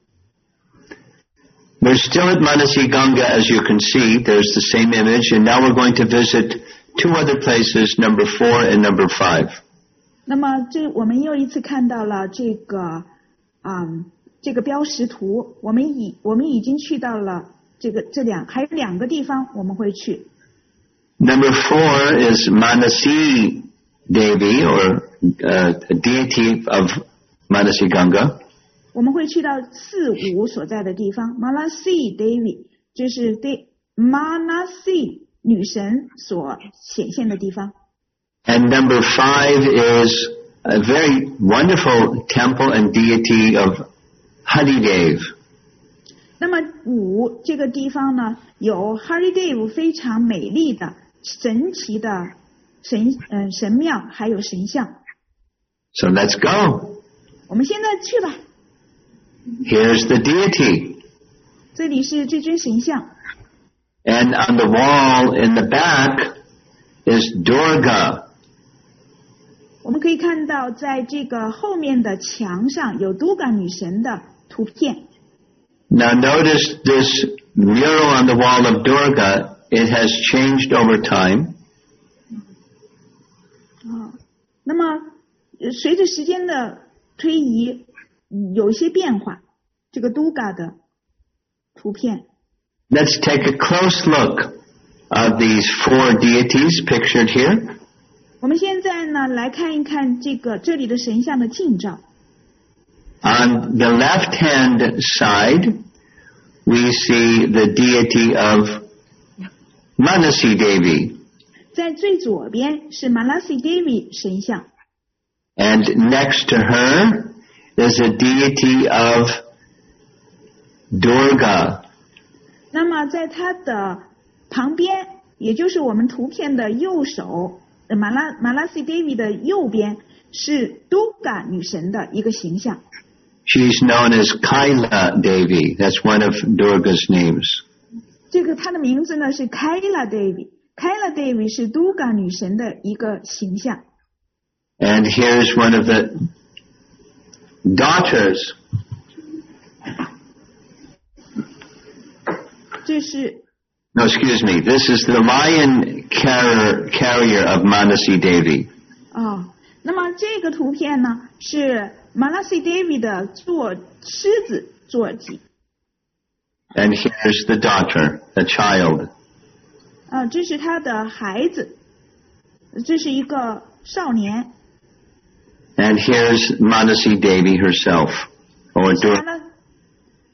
We're still at Manasi Ganga, as you can see. There's the same image, and now we're going to visit two other places, number 4 and number 5. 那么我们又一次看到了这个标识图，我们已经去到了还有2个地方我们会去。 Number 4 is Manasi Devi, or a deity of Manasi Ganga. 我们会去到4、5所在的地方。Manasi Devi 就是 Manasi 女神所显现的地方。 And number 5 is a very wonderful temple and deity of Haridev. 那么5这个地方呢，有 Haridev 非常美丽的、神奇的神庙，还有神像。 So let's go. 我们现在去吧。 Here's the deity. 这里是这尊神像。 And on the wall in the back is Durga. 我们可以看到，在这个后面的墙上有Durga女神的图片。 Now notice this mural on the wall of Durga. It has changed over time. 那么随着时间的推移，有一些变化。这个Durga的图片。 Let's take a close look at these 4 deities pictured here. 我们现在呢来看一看这里的神像的近照。 On the left-hand side, we see the deity of Manasi Devi. 在最左边是 Manasi Devi 神像。 And next to her is a deity of Durga. 那么在它的旁边，也就是我们图片的右手。Manasi Devi 的右边是Durga女神的一个形象。 She's known as Kaila Devi. That's one of Durga's names. 这个她的名字呢是 Kaila Devi。Kaila Devi 是Durga女神的一个形象。 And here's one of the daughters. 这是 No, excuse me. This is the lion carrier of Manasi Devi. 那么这个图片呢是 Manasi Devi 的狮子坐骑。 And here's the daughter, the child. 这是他的孩子，这是一个少年。 And here's Manasi Devi herself, or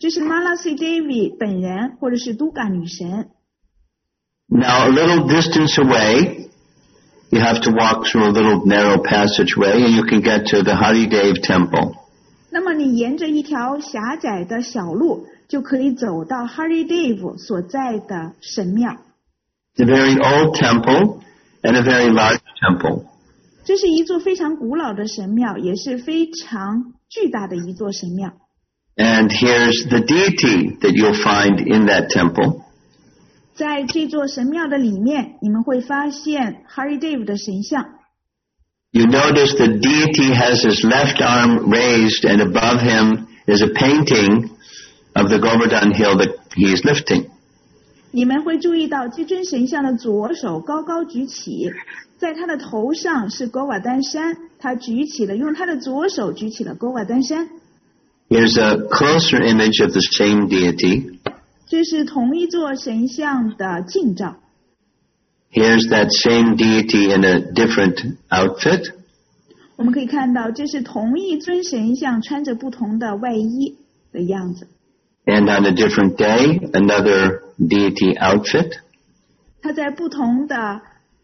这是 Malasi Devi 本人或者是都嘎女神。 Now, a little distance away, you have to walk through a little narrow passageway and you can get to the Haridev temple. 那么你沿着一条狭窄的小路就可以走到 Haridev 所在的神庙。 It's a very old temple and a very large temple. 这是一座非常古老的神庙，也是非常巨大的一座神庙。 And here's the deity that you'll find in that temple. 在这座神庙的里面，你们会发现 Haridev 的神像。 You notice the deity has his left arm raised and above him is a painting of the Govardhan hill that he is lifting. 你们会注意到这尊神像的左手高高举起，在他的头上是勾瓦丹山，他用他的左手举起了勾瓦丹山。 Here's a closer image of the same deity. 这是同一座神像的近照。 Here's that same deity in a different outfit. 我们可以看到，这是同一尊神像穿着不同的外衣的样子。 And on a different day, another deity outfit. 他在不同的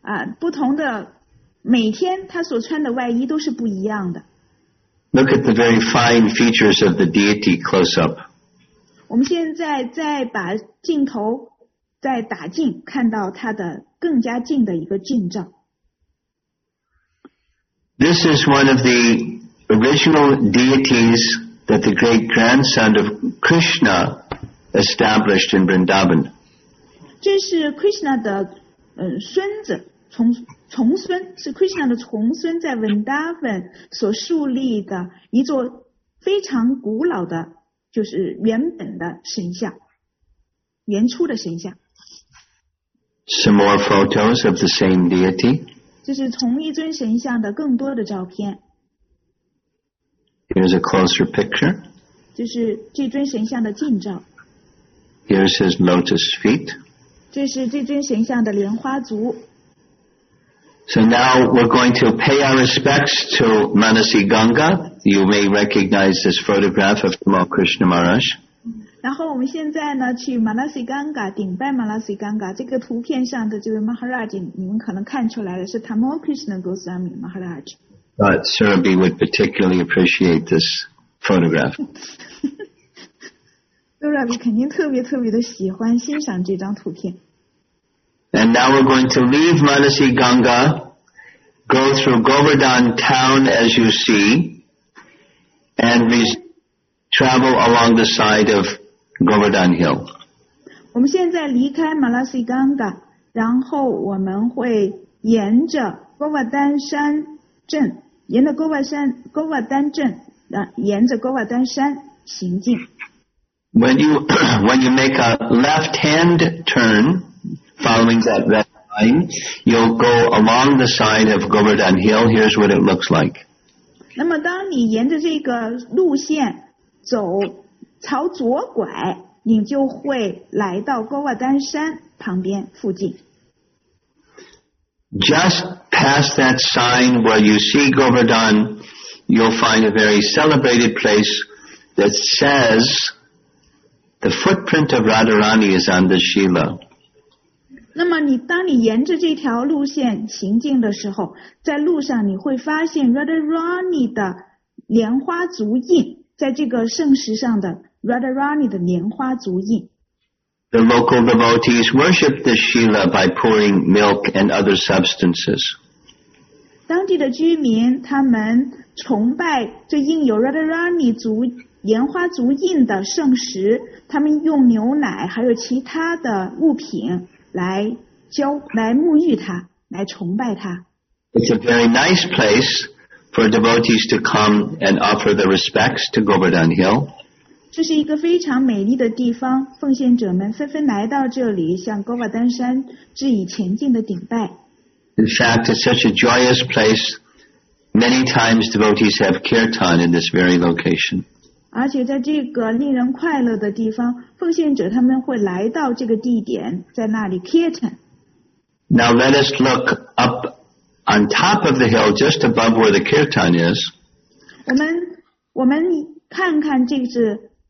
每天他所穿的外衣都是不一样的。 Look at the very fine features of the deity close up. 我们现在再把镜头再打近，看到它的更加近的一个近照。 This is one of the original deities that the great-grandson of Krishna established in Vrindavan. 这是 Krishna 的孙子，重孙，是 Krishna 的重孙在 Vrindavan 所树立的一座非常古老的，就是原本的神像，原初的神像。 Some more photos of the same deity. 这是同一尊神像的更多的照片。 Here's a closer picture. 这是这尊神像的近照。 Here's his lotus feet. 这是这尊神像的莲花足。 So now we're going to pay our respects to Manasi Ganga. You may recognize this photograph of Tamal Krishna Maharaj. 然后我们现在呢去 Manasi Ganga 顶拜 Manasi Ganga， 这个图片上的这位 Maharaj 你们可能看出来了，是 Tamal Krishna Goswami Maharaj。 Surabhi would particularly appreciate this photograph. Surabhi 肯定特别的喜欢欣赏这张图片。 And now we're going to leave Manasi Ganga, go through Govardhan town as you see, and we travel along the side of Govardhan Hill. 我们现在离开 Manasi Ganga， 然后我们会沿着勾瓦丹山镇，沿着勾瓦丹镇，沿着勾瓦丹山行进。 When you make a left-hand turn, following that red line, you'll go along the side of Govardhan Hill. Here's what it looks like. 那么当你沿着这个路线走，朝左拐，你就会来到勾瓦丹山旁边附近。 Just past that sign where you see Govardhan, you'll find a very celebrated place that says the footprint of Radharani is on the Shila. 那么当你沿着这条路线行进的时候，在路上你会发现 Radharani 的莲花足印，在这个圣石上的 Radharani 的莲花足印。 The local devotees worship the Shila by pouring milk and other substances. 当地的居民他们崇拜这印有 Radharani 莲花足印的圣石，他们用牛奶还有其他的物品来沐浴它，来崇拜它。 It's a very nice place for devotees to come and offer their respects to Govardhan Hill. 这是一个非常美丽的地方，奉献者们纷纷来到这里，向勾瓦丹山致以前进的顶拜。 In fact, it's such a joyous place. Many times devotees have kirtan in this very location. 而且在这个令人快乐的地方，奉献者他们会来到这个地点，在那里 kirtan。 Now let us look up on top of the hill, just above where the kirtan is. 我们看看这是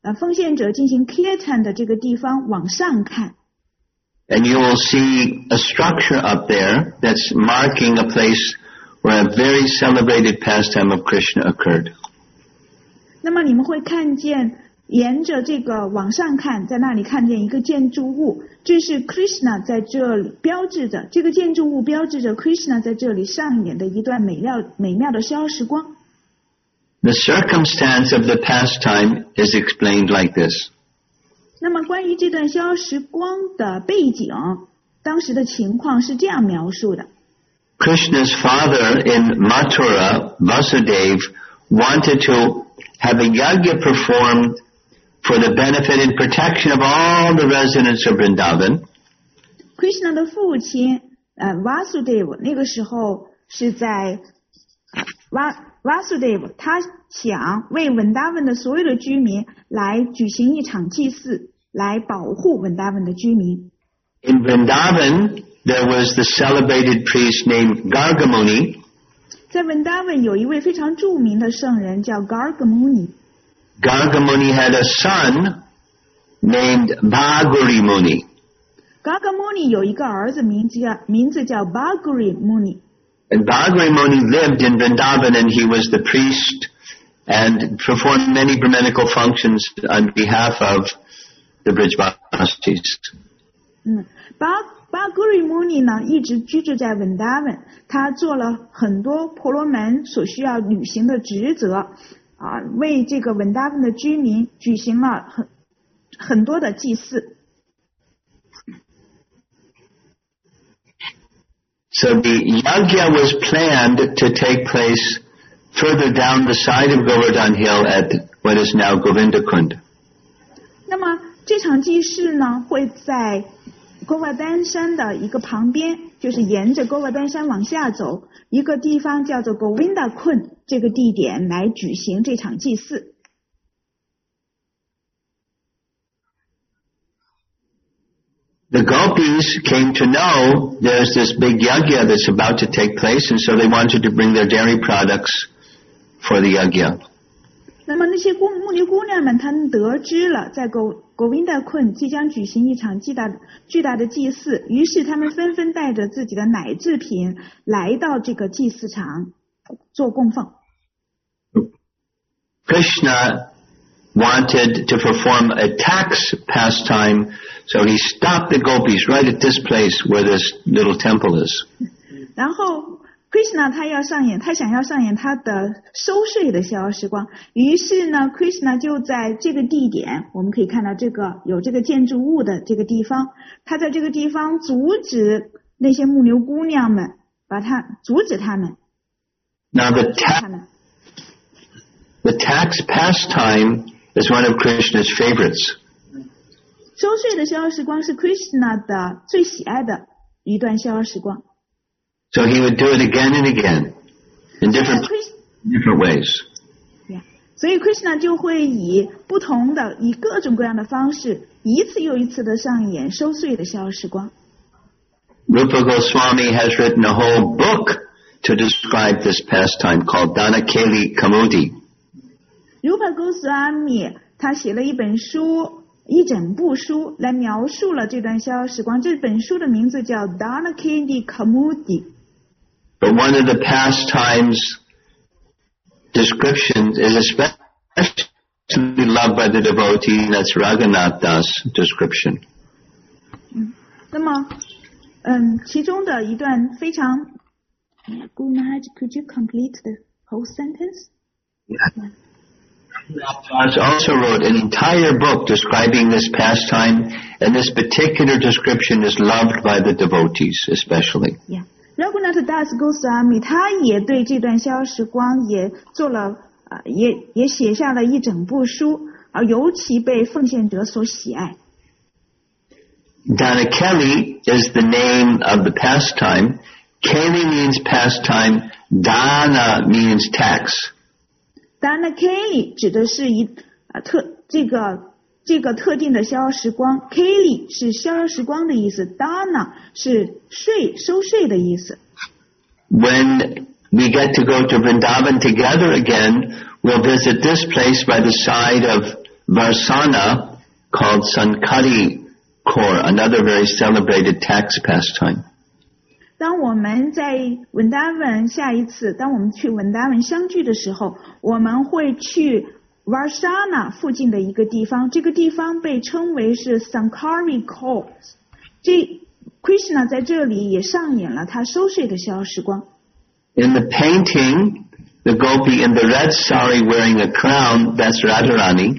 奉献者进行 kirtan 的这个地方往上看。 And you will see a structure up there that's marking a place where a very celebrated pastime of Krishna occurred. 那么你们会看见沿着这个往上看，在那里看见一个建筑物，这是 Krishna 在这里标志着，这个建筑物标志着 Krishna 在这里上演的一段美妙的逍遥时光。 The circumstance of the pastime is explained like this. 那么关于这段逍遥时光的背景，当时的情况是这样描述的。 Krishna's father in Mathura, Vasudeva, wanted to have a yajna performed for the benefit and protection of all the residents of Vrindavan. Krishna 的父亲Vasudeva 那个时候是在Vasudeva 他想为Vrindavan的所有的居民来举行一场祭祀，来保护Vrindavan的居民。 In Vrindavan, there was the celebrated priest named Gargamuni. 在Vrindavan有一位非常著名的圣人叫 Gargamuni. Gargamuni had a son named Bhaguri Muni. Gargamuni 有一个儿子，名字叫 Bhaguri Muni. And Bhaguri Muni lived in Vrindavan, and he was the priest and performed many brahminical functions on behalf of the Brijvasis. Bhaguri Muni 呢一直居住在Vrindavan，他做了很多婆罗门所需要履行的职责，为这个Vrindavan的居民举行了很多的祭祀。 So the yajna was planned to take place further down the side of Govardhan Hill at what is now Govindakund. 那么这场祭祀呢会在Govardhan山的一个旁边，就是沿着Govardhan山往下走，一个地方叫做 Govindakund 这个地点来举行这场祭祀。 The gopis came to know there's this big yajna that's about to take place, and so they wanted to bring their dairy products for the yajna. 那么那些牧牛姑娘们，她们得知了在Govindakund即将举行一场巨大的祭祀，于是她们纷纷带着自己的奶制品来到这个祭祀场做供奉。 Krishna wanted to perform a tax pastime, so he stopped the gopis right at this place where this little temple is. 然后 Krishna 他想要上演他的收税的逍遥时光，于是呢 Krishna 就在这个地点，我们可以看到有这个建筑物的这个地方，他在这个地方阻止那些牧牛姑娘们，阻止他们。 Now the tax pastime is one of Krishna's favorites. 收税的逍遥时光是 Krishna 的最喜爱的一段逍遥时光。 So he would do it again and again in different ways. Yeah. 所以 Krishna 就会以各种各样的方式，一次又一次的上演收税的逍遥时光。 Rupa Goswami has written a whole book to describe this pastime called Danakeli Kamudi. Rupa Goswami 他写了一整部书来描述了这段逍遥时光，这本书的名字叫 Danakeli Kamudi. But one of the pastimes descriptions is especially loved by the devotee, and that's Raghunath Das description. 那么其中的一段非常 Guru Maharaj, could you complete the whole sentence? Yeah. Das also wrote an entire book describing this pastime, and this particular description is loved by the devotees especially. Yeah. Raghunath Das Goswami 他也对这段逍遥时光也做了也写下了一整部书，而尤其被奉献者所喜爱。 Danakeli is the name of the pastime. Keli means pastime. Dana means tax. Danakeli 指的是这个特定的逍遥时光 ，Keli 是逍遥时光的意思 ，Dana 是收税的意思。 When we get to go to Vrindavan together again, we'll visit this place by the side of Varsana called Sankati Kaur, another very celebrated tax pastime. 当我们在文达文下一次，当我们去文达文相聚的时候，我们会去 Varsana 附近的一个地方，这个地方被称为是 Sankari Kaur。这 Krishna 在这里也上演了他收税的逍遥时光。 In the painting, the gopi in the red sari wearing a crown, that's Radharani.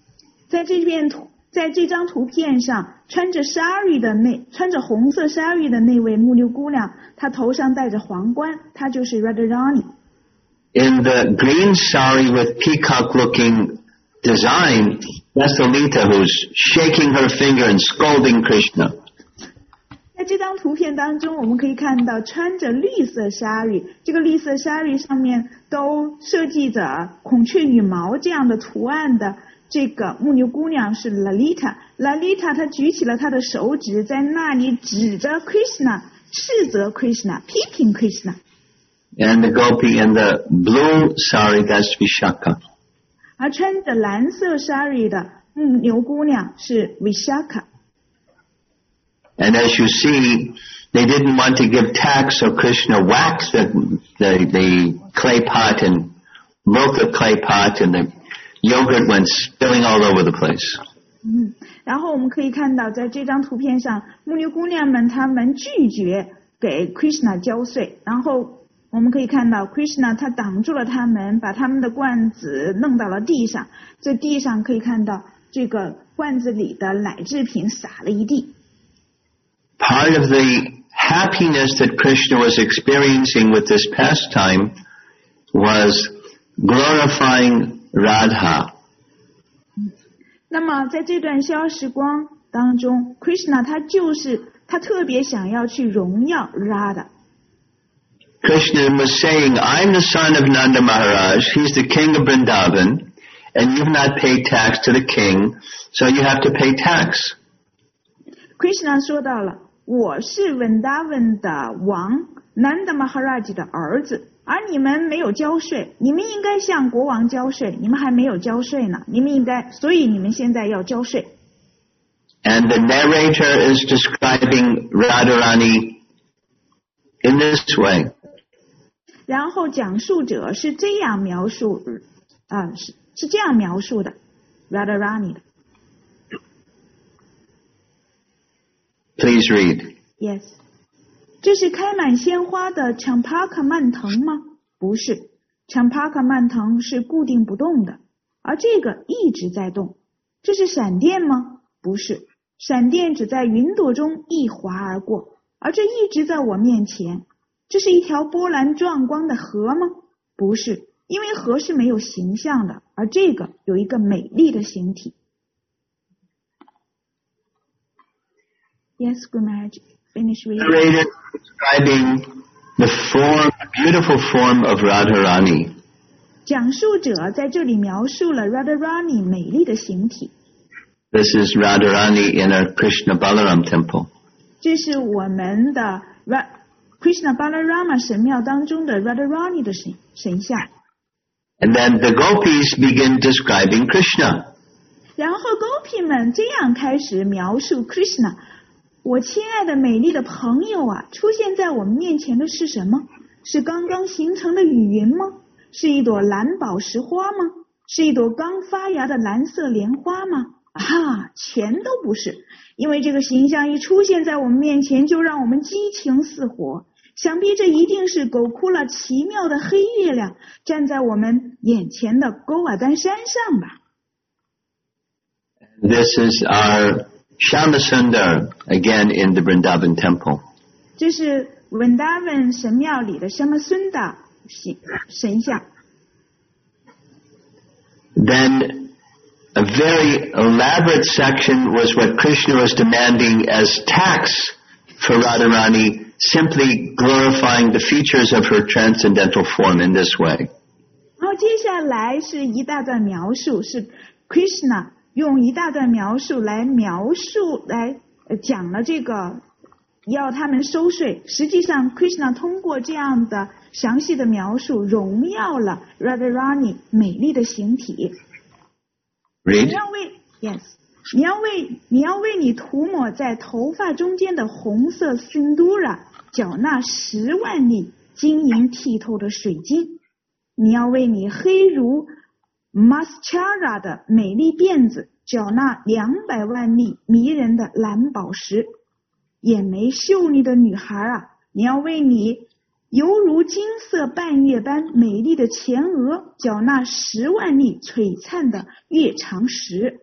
在这张图片上，穿着红色 sari 的那位木牛姑娘，她头上戴着皇冠，她就是 Radharani。 In the green sari with peacock-looking design, that's Lalita who's shaking her finger and scolding Krishna. 在这张图片当中，我们可以看到穿着绿色 sari， 这个绿色 sari 上面都设计着孔雀羽毛这样的图案的这个木牛姑娘是 Lalita。Lalita 她举起了她的手指，在那里指着 Krishna， 斥责 Krishna， 批评 Krishna。 And the gopi in the blue sari, that's Vishaka. 而穿着蓝色 sari 的木牛姑娘是 Vishaka。 And as you see, they didn't want to give tax, so Krishna whacked the clay pot and broke the clay pot, and the yogurt went spilling all over the place. 然后我们可以看到，在这张图片上，木牛姑娘们她们拒绝给 Krishna 交税，然后我们可以看到 Krishna 他挡住了他们，把他们的罐子弄到了地上，在地上可以看到这个罐子里的奶制品洒了一地。 Part of the happiness that Krishna was experiencing with this pastime was glorifying Radha. 那么在这段逍遥时光当中 Krishna 他特别想要去荣耀 Radha。 Krishna was saying, I'm the son of Nanda Maharaj, he's the king of Vrindavan, and you've not paid tax to the king, so you have to pay tax. Krishna 说到了，我是 Vrindavan 的王 Nanda Maharaj 的儿子，而你们没有交税，你们应该向国王交税，你们还没有交税呢，所以你们现在要交税。 And the narrator is describing Radharani in this way. 然后讲述者是这样描述是这样描述的 Radharani 的。 Please read. Yes. 这是开满鲜花的 Champaka 蔓藤吗？不是， Champaka 蔓藤是固定不动的，而这个一直在动。这是闪电吗？不是，闪电只在云朵中一划而过，而这一直在我面前。这是一条波澜壮观的河吗？不是，因为河是没有形象的，而这个有一个美丽的形体。 Yes, Gumaraj, finish reading. Narrator describing the beautiful form of Radharani. 讲述者在这里描述了 Radharani 美丽的形体。 This is Radharani in our Krishna Balaram temple. 这是我们的Krishna Balarama 神庙当中的 Radharani 的神像。 And then the gopis begin describing Krishna. 然后 Gopi 们这样开始描述 Krishna。 我亲爱的美丽的朋友啊，出现在我们面前的是什么？是刚刚形成的雨云吗？是一朵蓝宝石花吗？是一朵刚发芽的蓝色莲花吗？全都不是，因为这个形象一出现在我们面前，就让我们激情似火。想必这一定是狗哭了奇妙的黑月亮站在我们眼前的勾瓦丹山上吧。 This is our Shyamasundar again in the Vrindavan temple. 这是 Vrindavan 神庙里的 Shyamasundar 神像。 Then a very elaborate section was what Krishna was demanding as tax for Radharani, simply glorifying the features of her transcendental form in this way. 然后接下来是一大段描述，是 Krishna 用一大段描述来讲了这个要他们收税。实际上 Krishna 通过这样的详细的描述，荣耀了 Radharani 美丽的形体。 Read. 你要为你涂抹在头发中间的红色 Sindura 缴纳10万粒晶莹剔透的水晶。你要为你黑如 Maschara 的美丽辫子缴纳200万粒迷人的蓝宝石。眼眉秀丽的女孩啊，你要为你犹如金色半月般美丽的前额缴纳10万粒璀璨的月长石。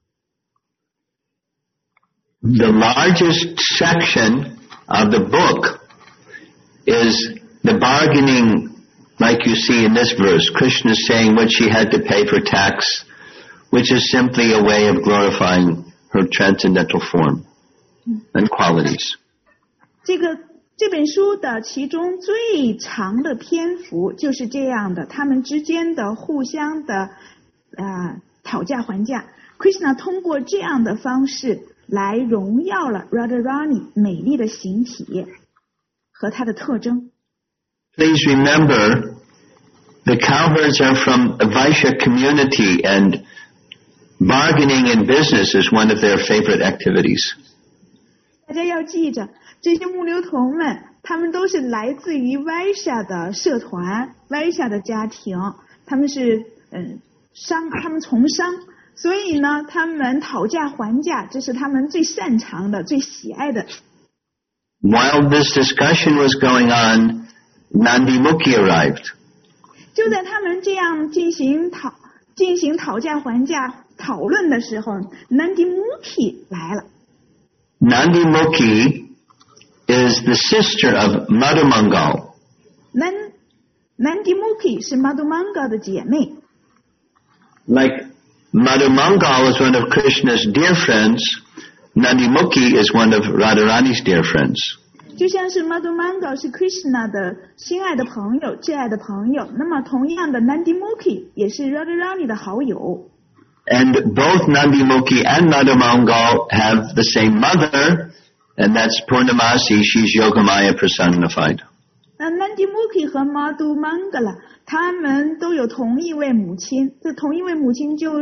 The largest section of the book is the bargaining, like you see in this verse. Krishna is saying what she had to pay for tax, which is simply a way of glorifying her transcendental form and qualities. 这本书的其中最长的篇幅就是这样的，他们之间的互相的讨价还价。Krishna 通过这样的方式来荣耀了 Radharani 美丽的形体和她的特征。 Please remember, the cowherds are from a Vaishya community, and bargaining in business is one of their favorite activities. 大家要记着，这些牧牛童们，他们都是来自于 Vaishya 的社团 ，Vaishya 的家庭，他们是他们从商，所以呢，他们讨价还价，这是他们最擅长的、最喜爱的。 While this discussion was going on, Nandimukhi arrived. 就在他们这样进行讨价还价讨论的时候 ，Nandimukhi 来了。 Nandimukhi is the sister of Madhumangal. Nandimukhi 是 Madhumangal 的姐妹。 Like Madhumangal is one of Krishna's dear friends, Nandimukhi is one of Radharani's dear friends. 就像是 Madhumangal 是 Krishna 的心爱的朋友、挚爱的朋友，那么同样的 Nandimukhi 也是 Radharani 的好友。 And both Nandimukhi and Madhumangal have the same mother, and that's Purnamasi. She's Yogamaya personified. 那 Nandimukhi 和 Madhumangal 他们都有同一位母亲，这同一位母亲就是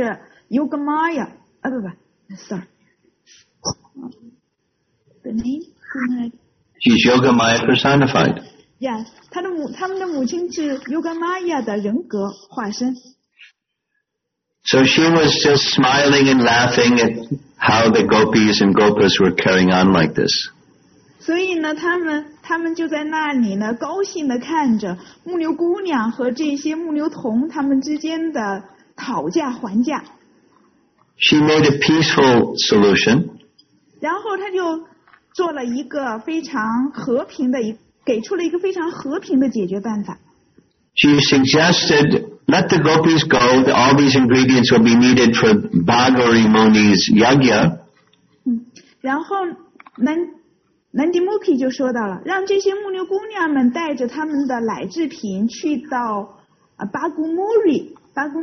Yogamaya。sorry. The name? She's Yogamaya personified. Yes, 他们的母亲是 Yogamaya 的人格化身。 So she was just smiling and laughing at how the gopis and gopas were carrying on like this. 所以呢，他们就在那里呢，高兴地看着牧牛姑娘和这些牧牛童他们之间的讨价还价。 She made a peaceful solution. 然后他就做了一个非常和平的给出了一个非常和平的解决办法。 She suggested, let the gopis go. All these ingredients will be needed for Bhagavati Muni's yajna. 然后Nandimukhi 就说到了，让这些牧牛姑娘们带着他们的奶制品去到Bhagavati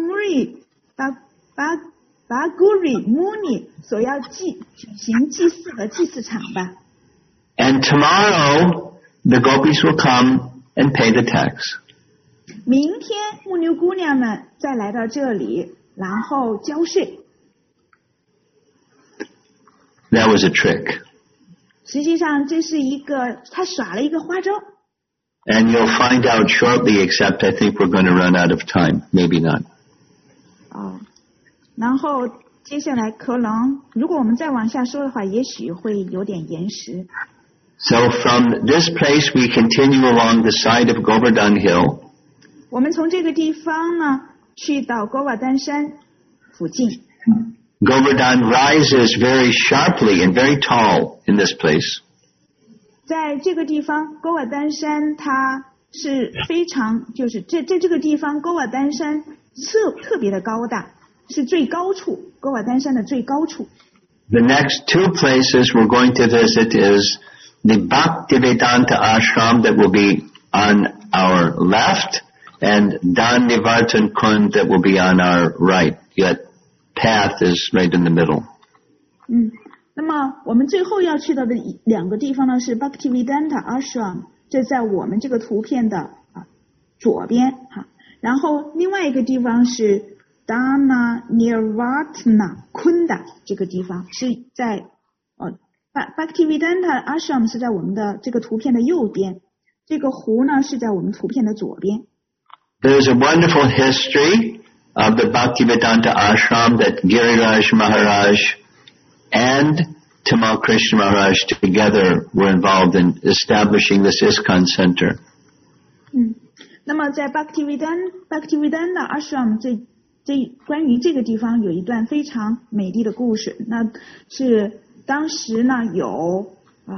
Muni 所要举行祭祀的祭祀场吧。 And tomorrow, the gopis will come and pay the tax. 明天牧牛姑娘们再来到这里，然后交税。 That was a trick. 实际上这是他耍了一个花招。 And you'll find out shortly, except I think we're going to run out of time. Maybe not. 然后接下来可能如果我们再往下说的话，也许会有点延时。 So from this place we continue along the side of Govardhan Hill. 我们从这个地方呢去到govardhan瓦丹山附近。 Govardhan rises very sharply and very tall in this place. 在这个地方govardhan瓦丹山它是非常就是这个地方govardhan瓦丹山特别的高大，是最高处govardhan瓦丹山的最高处。 The next two places we're going to visit is the Bhaktivedanta ashram that will be on our left, and Dan Nivartan Kund that will be on our right. That path is right in the middle. 那么我们最后要去到的两个地方呢是 Bhaktivedanta ashram， 这在我们这个图片的左边哈。然后另外一个地方是 Dana Nirvatana Kunda 这个地方，是在Bhaktivedanta Ashram 是在我们的这个图片的右边，这个湖呢是在我们图片的左边。 There's a wonderful history of the Bhaktivedanta Ashram that Giriraj Maharaj and Tamal Krishna Maharaj together were involved in establishing this ISKCON center. 那么在 Bhaktivedanta Ashram 关于这个地方有一段非常美丽的故事，那是当时呢有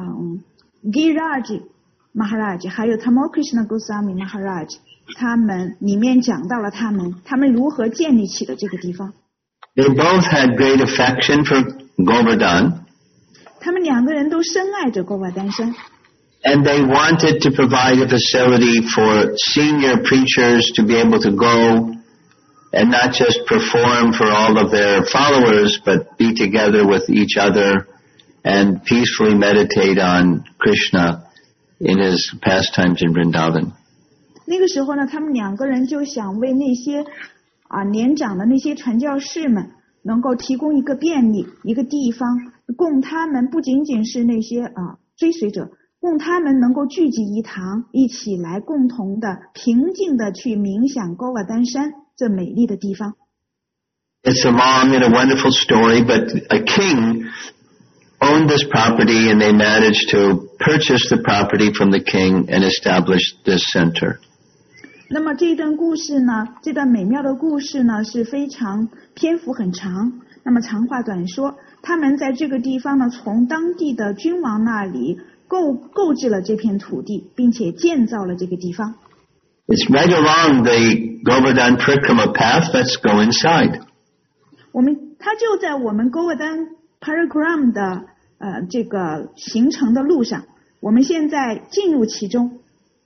Giriraj Maharaj 还有 Tamal Krishna Goswami Maharaj， 他们里面讲到了他们如何建立起的这个地方。 They both had great affection for Govardhan. 他们两个人都深爱着govardhan丹山。 And they wanted to provide a facility for senior preachers to be able to go and not just perform for all of their followers, but be together with each other and peacefully meditate on Krishna in his pastimes in Vrindavan. 那个时候呢，他们两个人就想为那些年长的那些传教士们能够提供一个便利，一个地方，供他们不仅仅是那些追随者，供他们能够聚集一堂，一起来共同的平静的去冥想govardhan丹山这美丽的地方。 It's a long and a wonderful story, but a king owned this property and they managed to purchase the property from the king and establish this center. 那么这段故事呢，这段美妙的故事呢是非常篇幅很长，那么长话短说，他们在这个地方呢从当地的君王那里购置了这片土地，并且建造了这个地方。 It's right along the Govardhan Parikrama path. Let's go inside. 它就在我们 Govardhan Parikrama 的这个行程的路上，我们现在进入其中。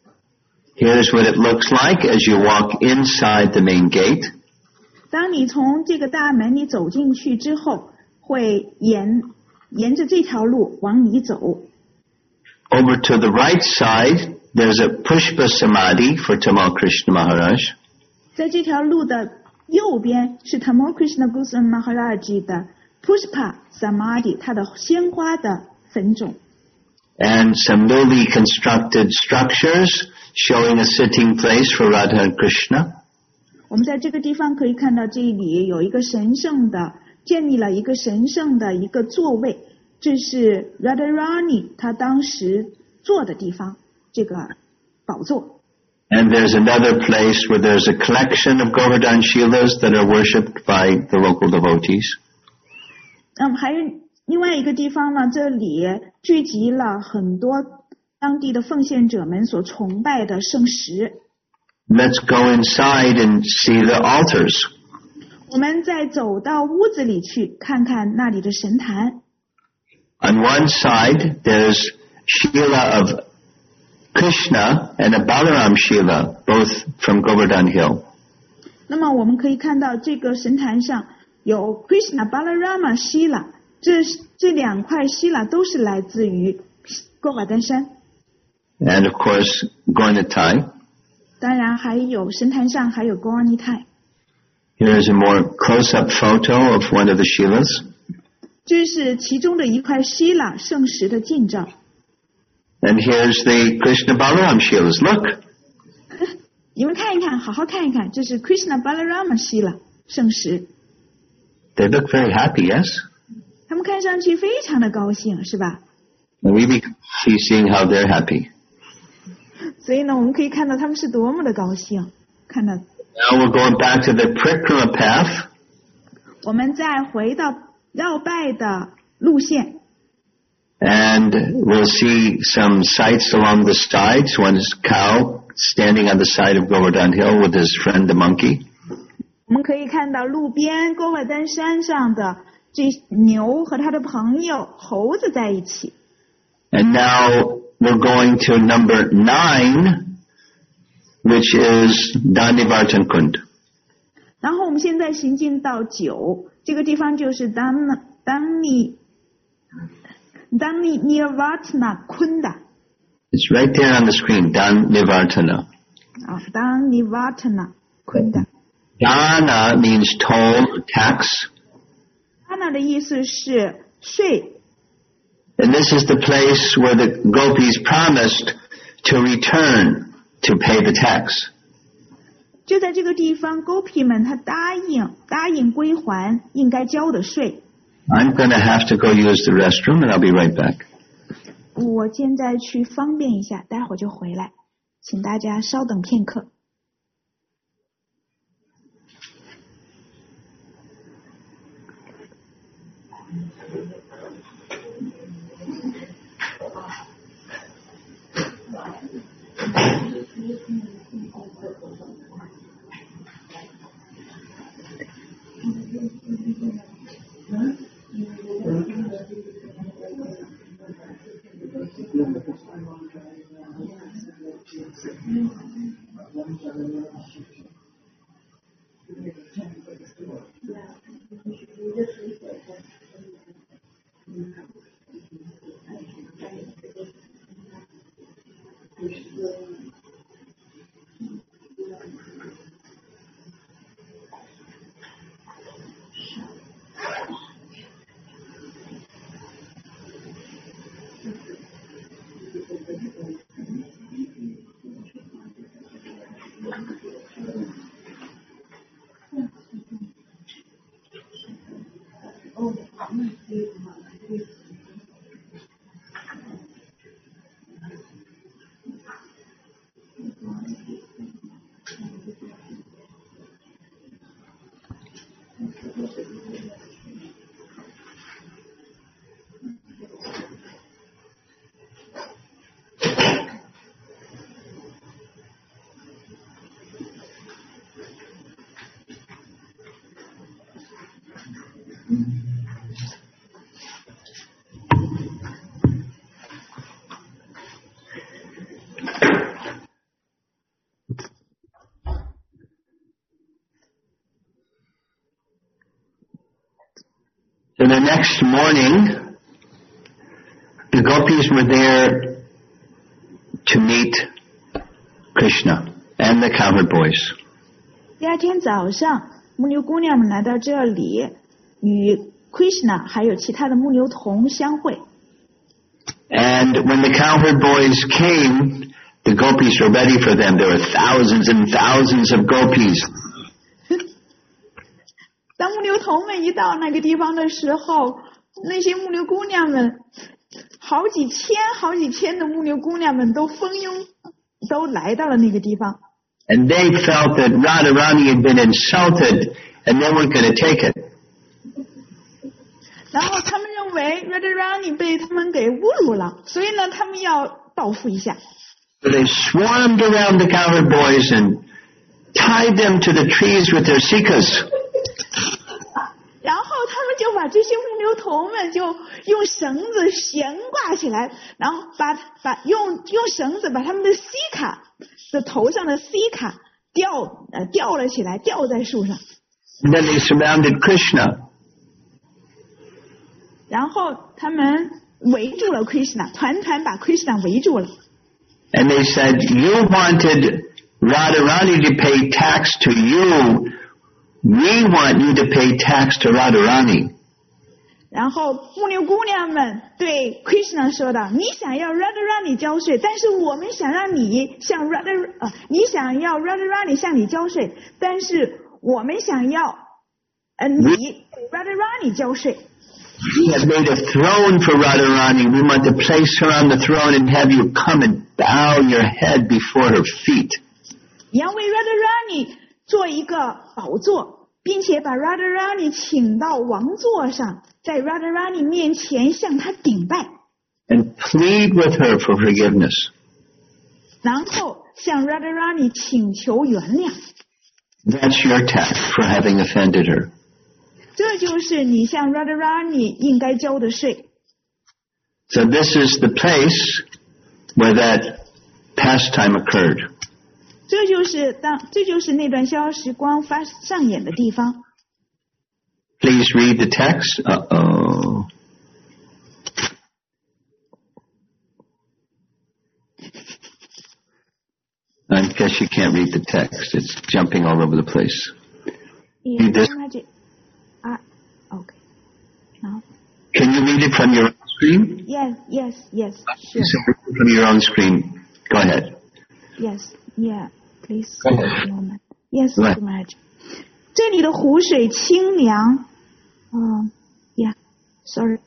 Here's what it looks like as you walk inside the main gate. 当你从这个大门里走进去之后，会沿着这条路往里走。 Over to the right side, there's a Pushpa Samadhi for Tamal Krishna Maharaj. 在这条路的右边是 Tamal Krishna Goswami Maharaj 的 Pushpa Samadhi， 他的鲜花的坟冢。 And some newly constructed structures showing a sitting place for Radha and Krishna. 我们在这个地方可以看到，这里有一个建立了一个神圣的一个座位，这是 Radharani 他当时坐的地方，这个宝座。 And there's another place where there's a collection of Govardhan Shilas that are worshipped by the local devotees. 还有另外一个地方呢，这里聚集了很多当地的奉献者们所崇拜的圣石。 Let's go inside and see the altars. 我们再走到屋子里去看看那里的神坛。 On one side, there's Shila of Krishna and a Balaram Shila, both from Govardhan Hill. 那么我们可以看到这个神坛上有 Krishna Balarama Shila， 这两块 Shila 都是来自于govardhan丹山。 And of course, Gaurnitai. 当然还有神坛上还有 Gaurnitai。 Here's a more close-up photo of one of the Shilas. 这是其中的一块 Shila 圣石的近照。 And here's the Krishna Balaram Shilas. Look. 你们看一看，好好看一看，这是 Krishna Balarama Shila 圣石。 They look very happy, yes? 他们看上去非常的高兴，是吧？ And we can see seeing how they're happy. 所以呢，我们可以看到他们是多么的高兴。看到。 Now we're going back to the Parikrama path. 我们再回到绕拜的路线。 And we'll see some sights along the sides. One is cow standing on the side of Govardhan Hill with his friend the monkey. 我们可以看到路边govardhan丹山上的这牛和他的朋友猴子在一起。 And now we're going to number 9, which is Danivartan Kund. 然后我们现在行进到9，这个地方就是 Danivartana Kunda。 It's right there on the screen, Danivartana. Danivartana Kunda. Dana means toll or tax. Dana 的意思是税。 And this is the place where the gopis promised to return to pay the tax. 就在这个地方 ，Gopi 们他答应归还应该交的税。 I'm going to have to go use the restroom, and I'll be right back. 我现在去方便一下，待会儿就回来，请大家稍等片刻。 So the next morning, the gopis were there to meet Krishna and the cowherd boys. 第二天早上，牧牛姑娘们来到这里，与 Krishna 还有其他的牧牛童相会。 And when the cowherd boys came, the gopis were ready for them. There were thousands and thousands of gopis. 当牧牛童们一到那个地方的时候，那些牧牛姑娘们，好几千的牧牛姑娘们都蜂拥都来到了那个地方。 And they felt that Radharani had been insulted, and they weren't going to take it. 然后他们认为 Radharani 被他们给侮辱了，所以呢，他们要报复一下。 So they swarmed around the cowherd boys and tied them to the trees with their sikas. 然后他们就把这些牧牛童们就用绳子悬挂起来，然后用绳子把他们的 sika 的头上的 sika 吊了起来，吊在树上。 And then they surrounded Krishna. 然后他们围住了 Krishna， 团把 Krishna 围住了。 And they said, you wanted Radharani to pay tax to you. We want you to pay tax to Radharani. 然后牧牛姑娘们对 Krishna 说道：“你想要 Radharani 交税，但是我们想让你向你想要 Radharani 向你交税，但是我们想要你 Radharani 交税。” We have made a throne for Radharani. We want to place her on the throne and have you come and bow your head before her feet. 你要为 Radharani 做一个宝座，并且把 Radharani 请到王座上，在 Radharani 面前向她顶拜。 And plead with her for forgiveness. 然后向 Radharani 请求原谅。 That's your tax for having offended her. 这就是你向 Radharani 应该交的税。 So this is the place where that pastime occurred. 这就是那段逍遥时光上演的地方。 Please read the text. Uh-oh. I guess you can't read the text. It's jumping all over the place. Read this. Okay. Now. Can you read it from your own screen? Yes, sure. So read it from your own screen. Go ahead. Yes, yeah, please. Go ahead. Moment. Yes, Go ahead. Maharaj. 这里的湖水清凉，sorry。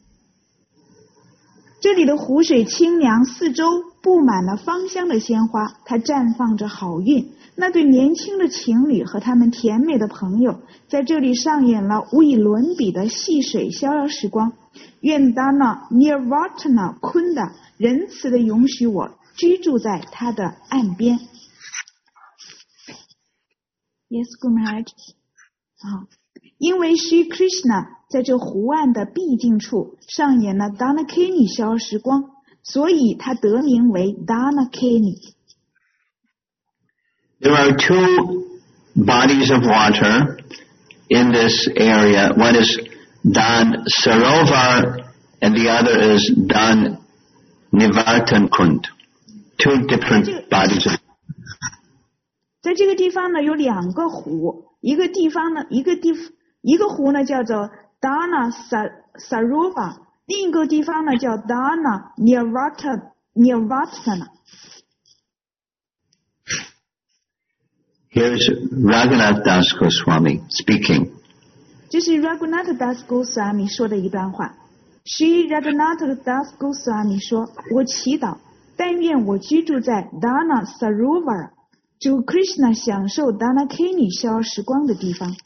这里的湖水清凉，四周布满了芳香的鲜花，它绽放着好运。那对年轻的情侣和他们甜美的朋友，在这里上演了无以伦比的细水逍遥时光。愿 Dana Nirvatana Kunda 仁慈地允许我居住在他的岸边。Yes, Guru Maharaj. 因为 Shri Krishna 在这湖岸的僻静处上演了 Danakini 逍遥时光，所以他得名为 Danakini。 There are two bodies of water in this area. One is Dan Sarovar and the other is Dan Nivartan Kund. Two different bodies of water. 在这个地方呢有两个湖，一个湖呢叫做 Dana Sarovar， 另一个地方呢叫 Dana Nirvatana。 Here's Raghunath Das Goswami speaking. 这是 Raghunath Das Goswami 说的一段话。Shri Raghunath Das Goswami 说：“我祈祷，但愿我居住在 Dana Sarovar， 主 Krishna 享受 Danakini 逍遥时光的地方。”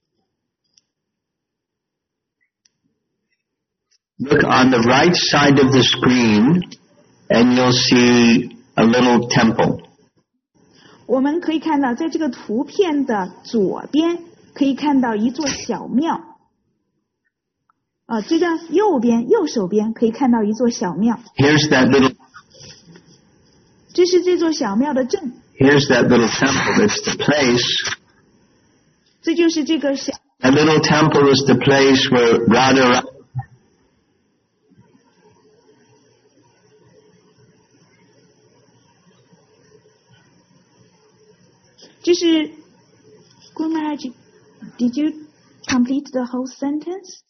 Look on the right side of the screen, and you'll see a little temple. 我们可以看到，在这个图片的左边可以看到一座小庙。这个右手边可以看到一座小庙。 Here's that little. 这是这座小庙的正。 Here's that little temple. It's the place. 这就是这个小。 That little temple is the place where Radha. 这是 Guru Maharaj, did you complete the whole sentence?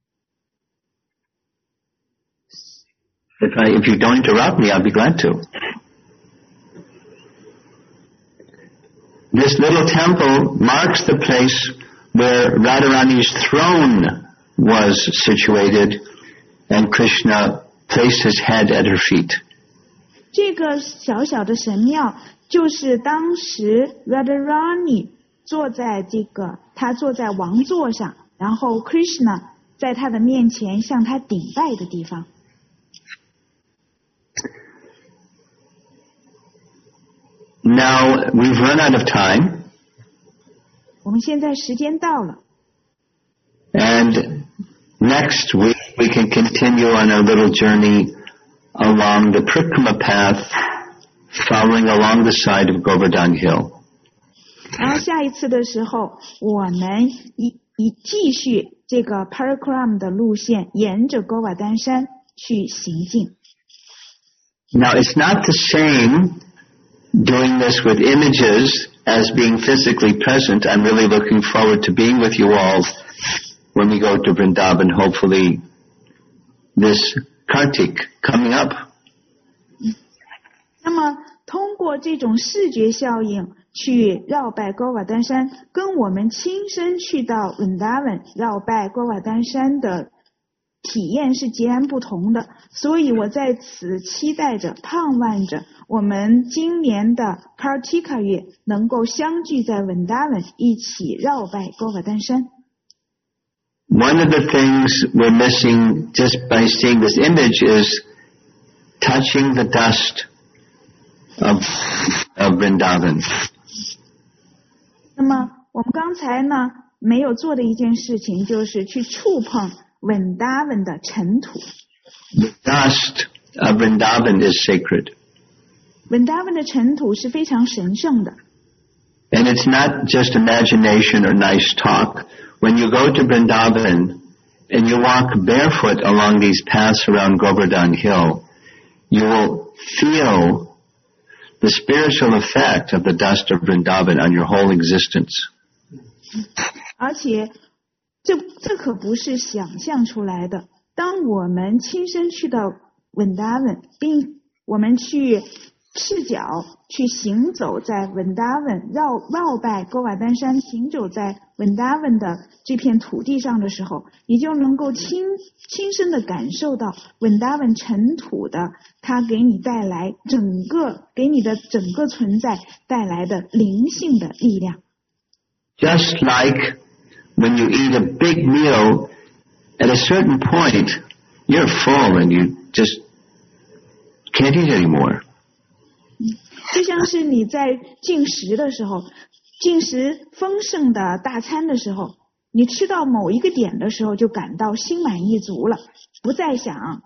If you don't interrupt me, I'll be glad to. This little temple marks the place where Radharani's throne was situated, and Krishna placed his head at her feet. 这个小小的神庙就是当时 Radharani 坐在王座上，然后 Krishna 在他的面前向他顶拜的地方。 Now we've run out of time. 我们现在时间到了。 And next week we can continue on our little journey along the Prikrama path, following along the side of Govardhan Hill. 然后下一次的时候，我们继续这个 Parikrama 的路线，沿着戈瓦丹山去行进。 Now it's not the same doing this with images as being physically present. I'm really looking forward to being with you all when we go to Vrindavan, hopefully this Kartik coming up. 那么通过这种视觉效应去绕拜戈瓦丹山，跟我们亲身去到 Vrindavan 绕拜戈瓦丹山的体验是截然不同的，所以我在此期待着、盼望着我们今年的 Kartika 月能够相聚在 Vrindavan 一起绕拜戈瓦丹山。 One of the things we're missing just by seeing this image is touching the dust of Vrindavan. 那么我们刚才呢没有做的一件事情就是去触碰 Vrindavan 的尘土。 The dust of Vrindavan is sacred. Vrindavan 的尘土是非常神圣的。 And it's not just imagination or nice talk. When you go to Vrindavan and you walk barefoot along these paths around Govardhan Hill, you will feel the spiritual effect of the dust of Vrindavan on your whole existence. 而且这可不是想象出来的。当我们亲身去到Vrindavan，并我们去赤脚去行走在Vrindavan，绕拜哥瓦丹山，行走在Vrindavan的这片土地上的时候，你就能够亲身的感受到Vrindavan尘土的它给你的整个存在带来的灵性的力量。 Just like when you eat a big meal, at a certain point, you're full and you just can't eat anymore. 就像是你在进食的时候，进食丰盛的大餐的时候，你吃到某一个点的时候就感到心满意足了，不再想。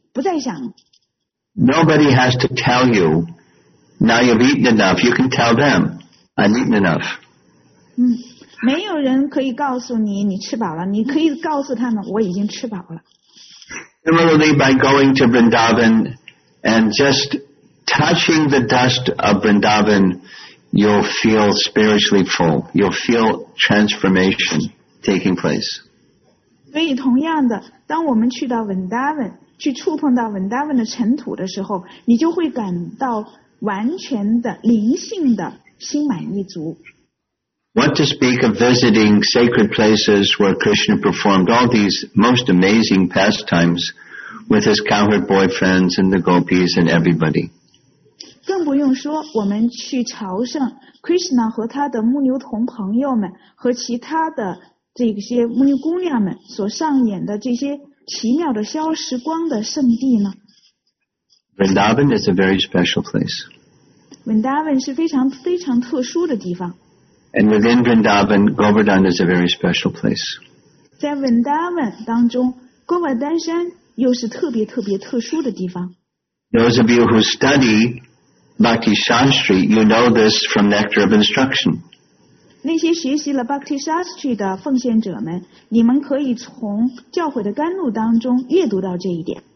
Nobody has to tell you, now you've eaten enough. You can tell them, I've eaten enough. 没有人可以告诉你你吃饱了，你可以告诉他们我已经吃饱了。 Similarly, by going to Vrindavan and just touching the dust of Vrindavan, you'll feel spiritually full. You'll feel transformation taking place. 所以同样的，当我们去到Vrindavan，去触碰到Vrindavan的尘土的时候，你就会感到完全的灵性的心满意足。 What to speak of visiting sacred places where Krishna performed all these most amazing pastimes with his cowherd boyfriends and the gopis and everybody. 更不用说我们去朝圣 Krishna 和他的牧牛童朋友们和其他的这些牧牛姑娘们所上演的这些奇妙的消时光的圣地呢。 Vrindavan is a very special place. Vrindavan 是非常非常特殊的地方。 And within Vrindavan, Govardhan is a very special place. 在 Vrindavan 当中，哥瓦丹山又是特别特别特殊的地方。 Those of you who study Bhakti Shastri, you know this from Nectar of Instruction. 那些学习了 Bhakti Shastri 的奉献者们，你们可以从教诲的甘露当中阅读到这一点。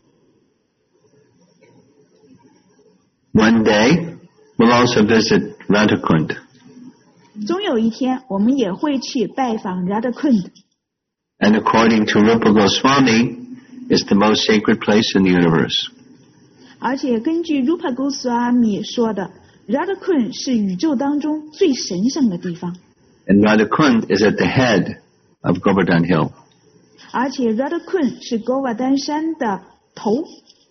One day, we'll also visit Radhakund. 终有一天，我们也会去拜访 Radhakund. And according to Rupa Goswami, it's the most sacred place in the universe. 而且根据 Rupa Goswami 说的 Radhakund 是宇宙当中最神圣的地方。 And Radhakund is at the head of Govardhan Hill. 而且 Radhakund 是哥瓦丹山的头。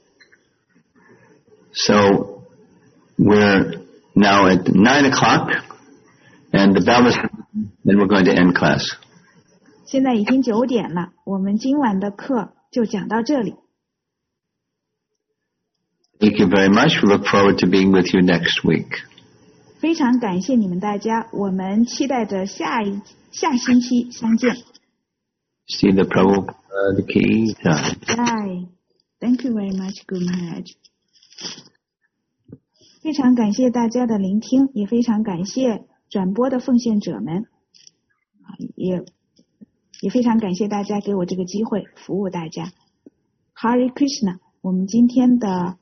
So we're now at 9 o'clock, and the bell is, and we're going to end class. 现在已经9点了，我们今晚的课就讲到这里。 Thank you very much. We look forward to being with you next week. 非常感谢你们大家，我们期待着下星期相见。 See the Prabhupada ki jai. Bye. Thank you very much, Guru Maharaj. 非常感谢大家的聆听，也非常感谢转播的奉献者们，也非常感谢大家给我这个机会服务大家。Hare Krishna， 我们今天的